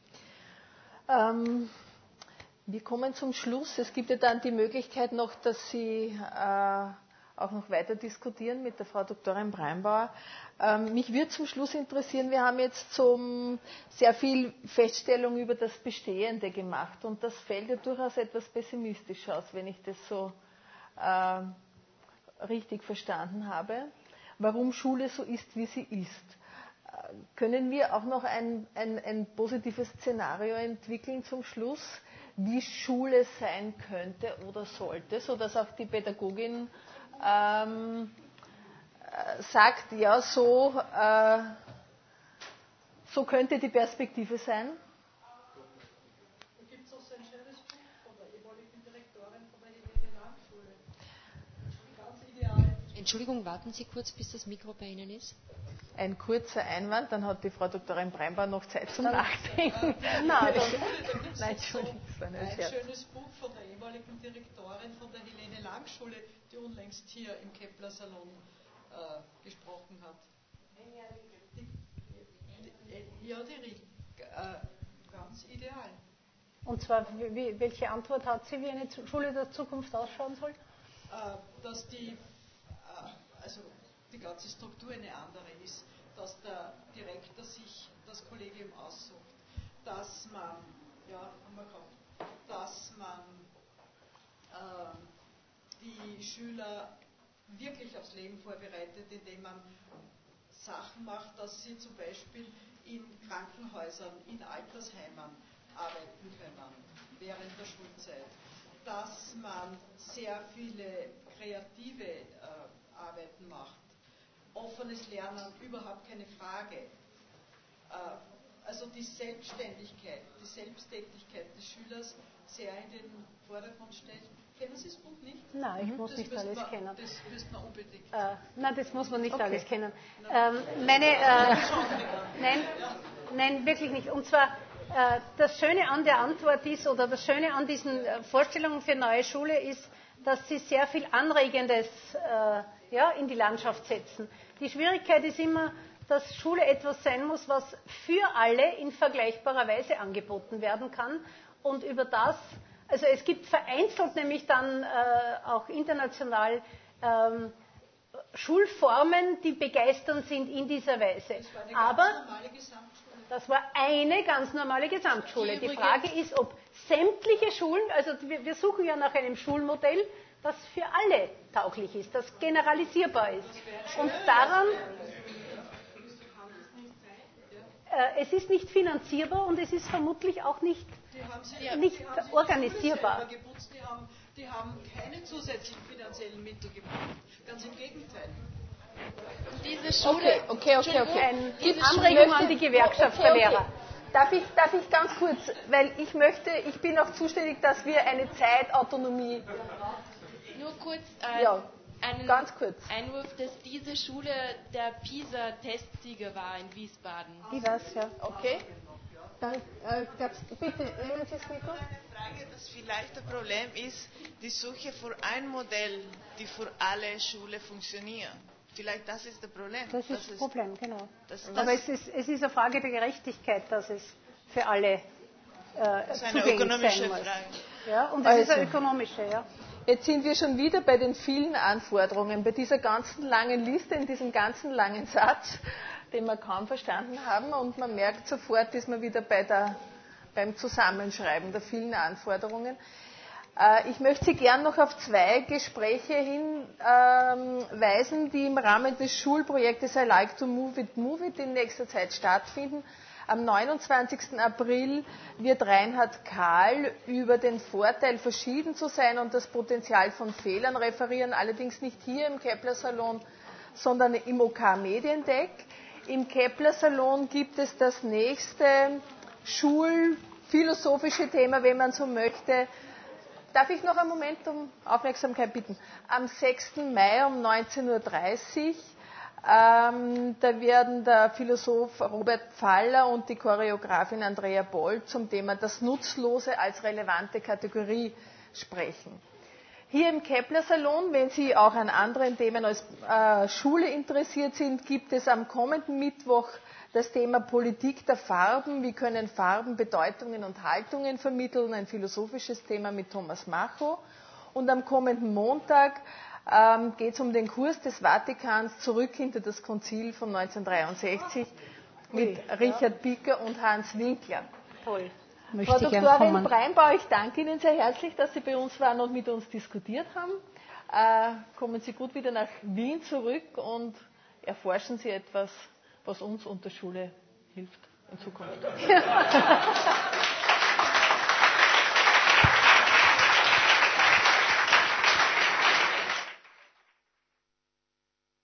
Ähm, wir kommen zum Schluss. Es gibt ja dann die Möglichkeit noch, dass Sie äh, auch noch weiter diskutieren mit der Frau Doktorin Breinbauer. Ähm, mich würde zum Schluss interessieren, wir haben jetzt zum, sehr viel Feststellung über das Bestehende gemacht und das fällt ja durchaus etwas pessimistisch aus, wenn ich das so äh, richtig verstanden habe, warum Schule so ist, wie sie ist. Können wir auch noch ein, ein, ein positives Szenario entwickeln zum Schluss, wie Schule sein könnte oder sollte, sodass auch die Pädagogin ähm, sagt, ja, so, äh, so könnte die Perspektive sein? Da gibt es auch so ein schönes Buch von der ehemaligen Direktorin von der Helene Lang-Schule. Ganz ideal. Entschuldigung, warten Sie kurz, bis das Mikro bei Ihnen ist. Ein kurzer Einwand, dann hat die Frau Doktorin Breinbauer noch Zeit zum Nachdenken. Nein, Nein, das, da gibt Nein, es so ein, ein schönes Buch von der ehemaligen Direktorin von der Helene Lang-Schule, die unlängst hier im Kepler-Salon äh, gesprochen hat. Die, die, ja, die Rieg, äh, ganz ideal. Und zwar, wie, welche Antwort hat sie, wie eine Schule der Zukunft ausschauen soll? Äh, dass die, äh, also die ganze Struktur eine andere ist, dass der Direktor sich das Kollegium aussucht, dass man, ja, haben wir gehabt, dass man äh, die Schüler wirklich aufs Leben vorbereitet, indem man Sachen macht, dass sie zum Beispiel in Krankenhäusern, in Altersheimen arbeiten können während der Schulzeit, dass man sehr viele kreative äh, Arbeiten macht. Offenes Lernen, überhaupt keine Frage. Also die Selbstständigkeit, die Selbsttätigkeit des Schülers sehr in den Vordergrund stellt. Kennen Sie das Buch nicht? Nein, ich muss das nicht alles man, kennen. Das müsste man unbedingt. Äh, nein, das muss man nicht okay. alles kennen. Ähm, meine, äh, nein, nein, wirklich nicht. Und zwar, äh, das Schöne an der Antwort ist, oder das Schöne an diesen äh, Vorstellungen für neue Schule ist, dass sie sehr viel Anregendes äh, ja, in die Landschaft setzen. Die Schwierigkeit ist immer, dass Schule etwas sein muss, was für alle in vergleichbarer Weise angeboten werden kann und über das, also es gibt vereinzelt nämlich dann äh, auch international ähm, Schulformen, die begeisternd sind in dieser Weise. Das war eine Aber ganz normale Gesamtschule. Das war eine ganz normale Gesamtschule. Die Frage ist, ob sämtliche Schulen, also wir, wir suchen ja nach einem Schulmodell, das für alle tauglich ist, das generalisierbar ist. Und daran, äh, es ist nicht finanzierbar und es ist vermutlich auch nicht, die haben sie, nicht die haben organisierbar. Die, geputzt, die, haben, die haben keine zusätzlichen finanziellen Mittel gebraucht. Ganz im Gegenteil. Diese Schule, okay, okay, okay. okay. Ein Diese Anregung Schule an die Gewerkschaft okay, okay. der Lehrer. Darf ich, darf ich ganz kurz, weil ich möchte, ich bin auch zuständig, dass wir eine Zeitautonomie. Nur kurz äh, ja, einen ganz kurz. Einwurf, dass diese Schule der PISA-Testsieger war in Wiesbaden. Die war's, ja. Okay. Dann, äh, bitte, nehmen Sie das Mikro. Eine Frage, das vielleicht ein Problem ist, die Suche für ein Modell, die für alle Schulen funktioniert. Vielleicht das ist das Problem. Das ist das Problem, genau. Das, das Aber es ist, es ist eine Frage der Gerechtigkeit, dass es für alle äh, das ist eine zugänglich ökonomische sein muss. Frage. Ja, und das Also, ist eine ökonomische, ja. Jetzt sind wir schon wieder bei den vielen Anforderungen, bei dieser ganzen langen Liste, in diesem ganzen langen Satz, den wir kaum verstanden haben. Und man merkt sofort, ist man wieder bei der, beim Zusammenschreiben der vielen Anforderungen. Äh, ich möchte Sie gern noch auf zwei Gespräche hinweisen, ähm, die im Rahmen des Schulprojektes I Like to Move It, Move It in nächster Zeit stattfinden. Am neunundzwanzigsten April wird Reinhard Kahl über den Vorteil, verschieden zu sein und das Potenzial von Fehlern referieren, allerdings nicht hier im Kepler-Salon, sondern im OK Mediendeck. Im Kepler-Salon gibt es das nächste schulphilosophische Thema, wenn man so möchte. Darf ich noch einen Moment um Aufmerksamkeit bitten? Am sechsten Mai um neunzehn Uhr dreißig Ähm, da werden der Philosoph Robert Pfaller und die Choreografin Andrea Boll zum Thema das Nutzlose als relevante Kategorie sprechen. Hier im Kepler-Salon, wenn Sie auch an anderen Themen als äh, Schule interessiert sind, gibt es am kommenden Mittwoch das Thema Politik der Farben. Wie können Farben Bedeutungen und Haltungen vermitteln? Ein philosophisches Thema mit Thomas Macho. Und am kommenden Montag ähm, geht es um den Kurs des Vatikans zurück hinter das Konzil von neunzehnhundertdreiundsechzig mit ja. Richard Picker und Hans Winkler. Toll. Frau Doktorin Breinbauer, ich danke Ihnen sehr herzlich, dass Sie bei uns waren und mit uns diskutiert haben. Äh, kommen Sie gut wieder nach Wien zurück und erforschen Sie etwas, was uns und der Schule hilft in Zukunft.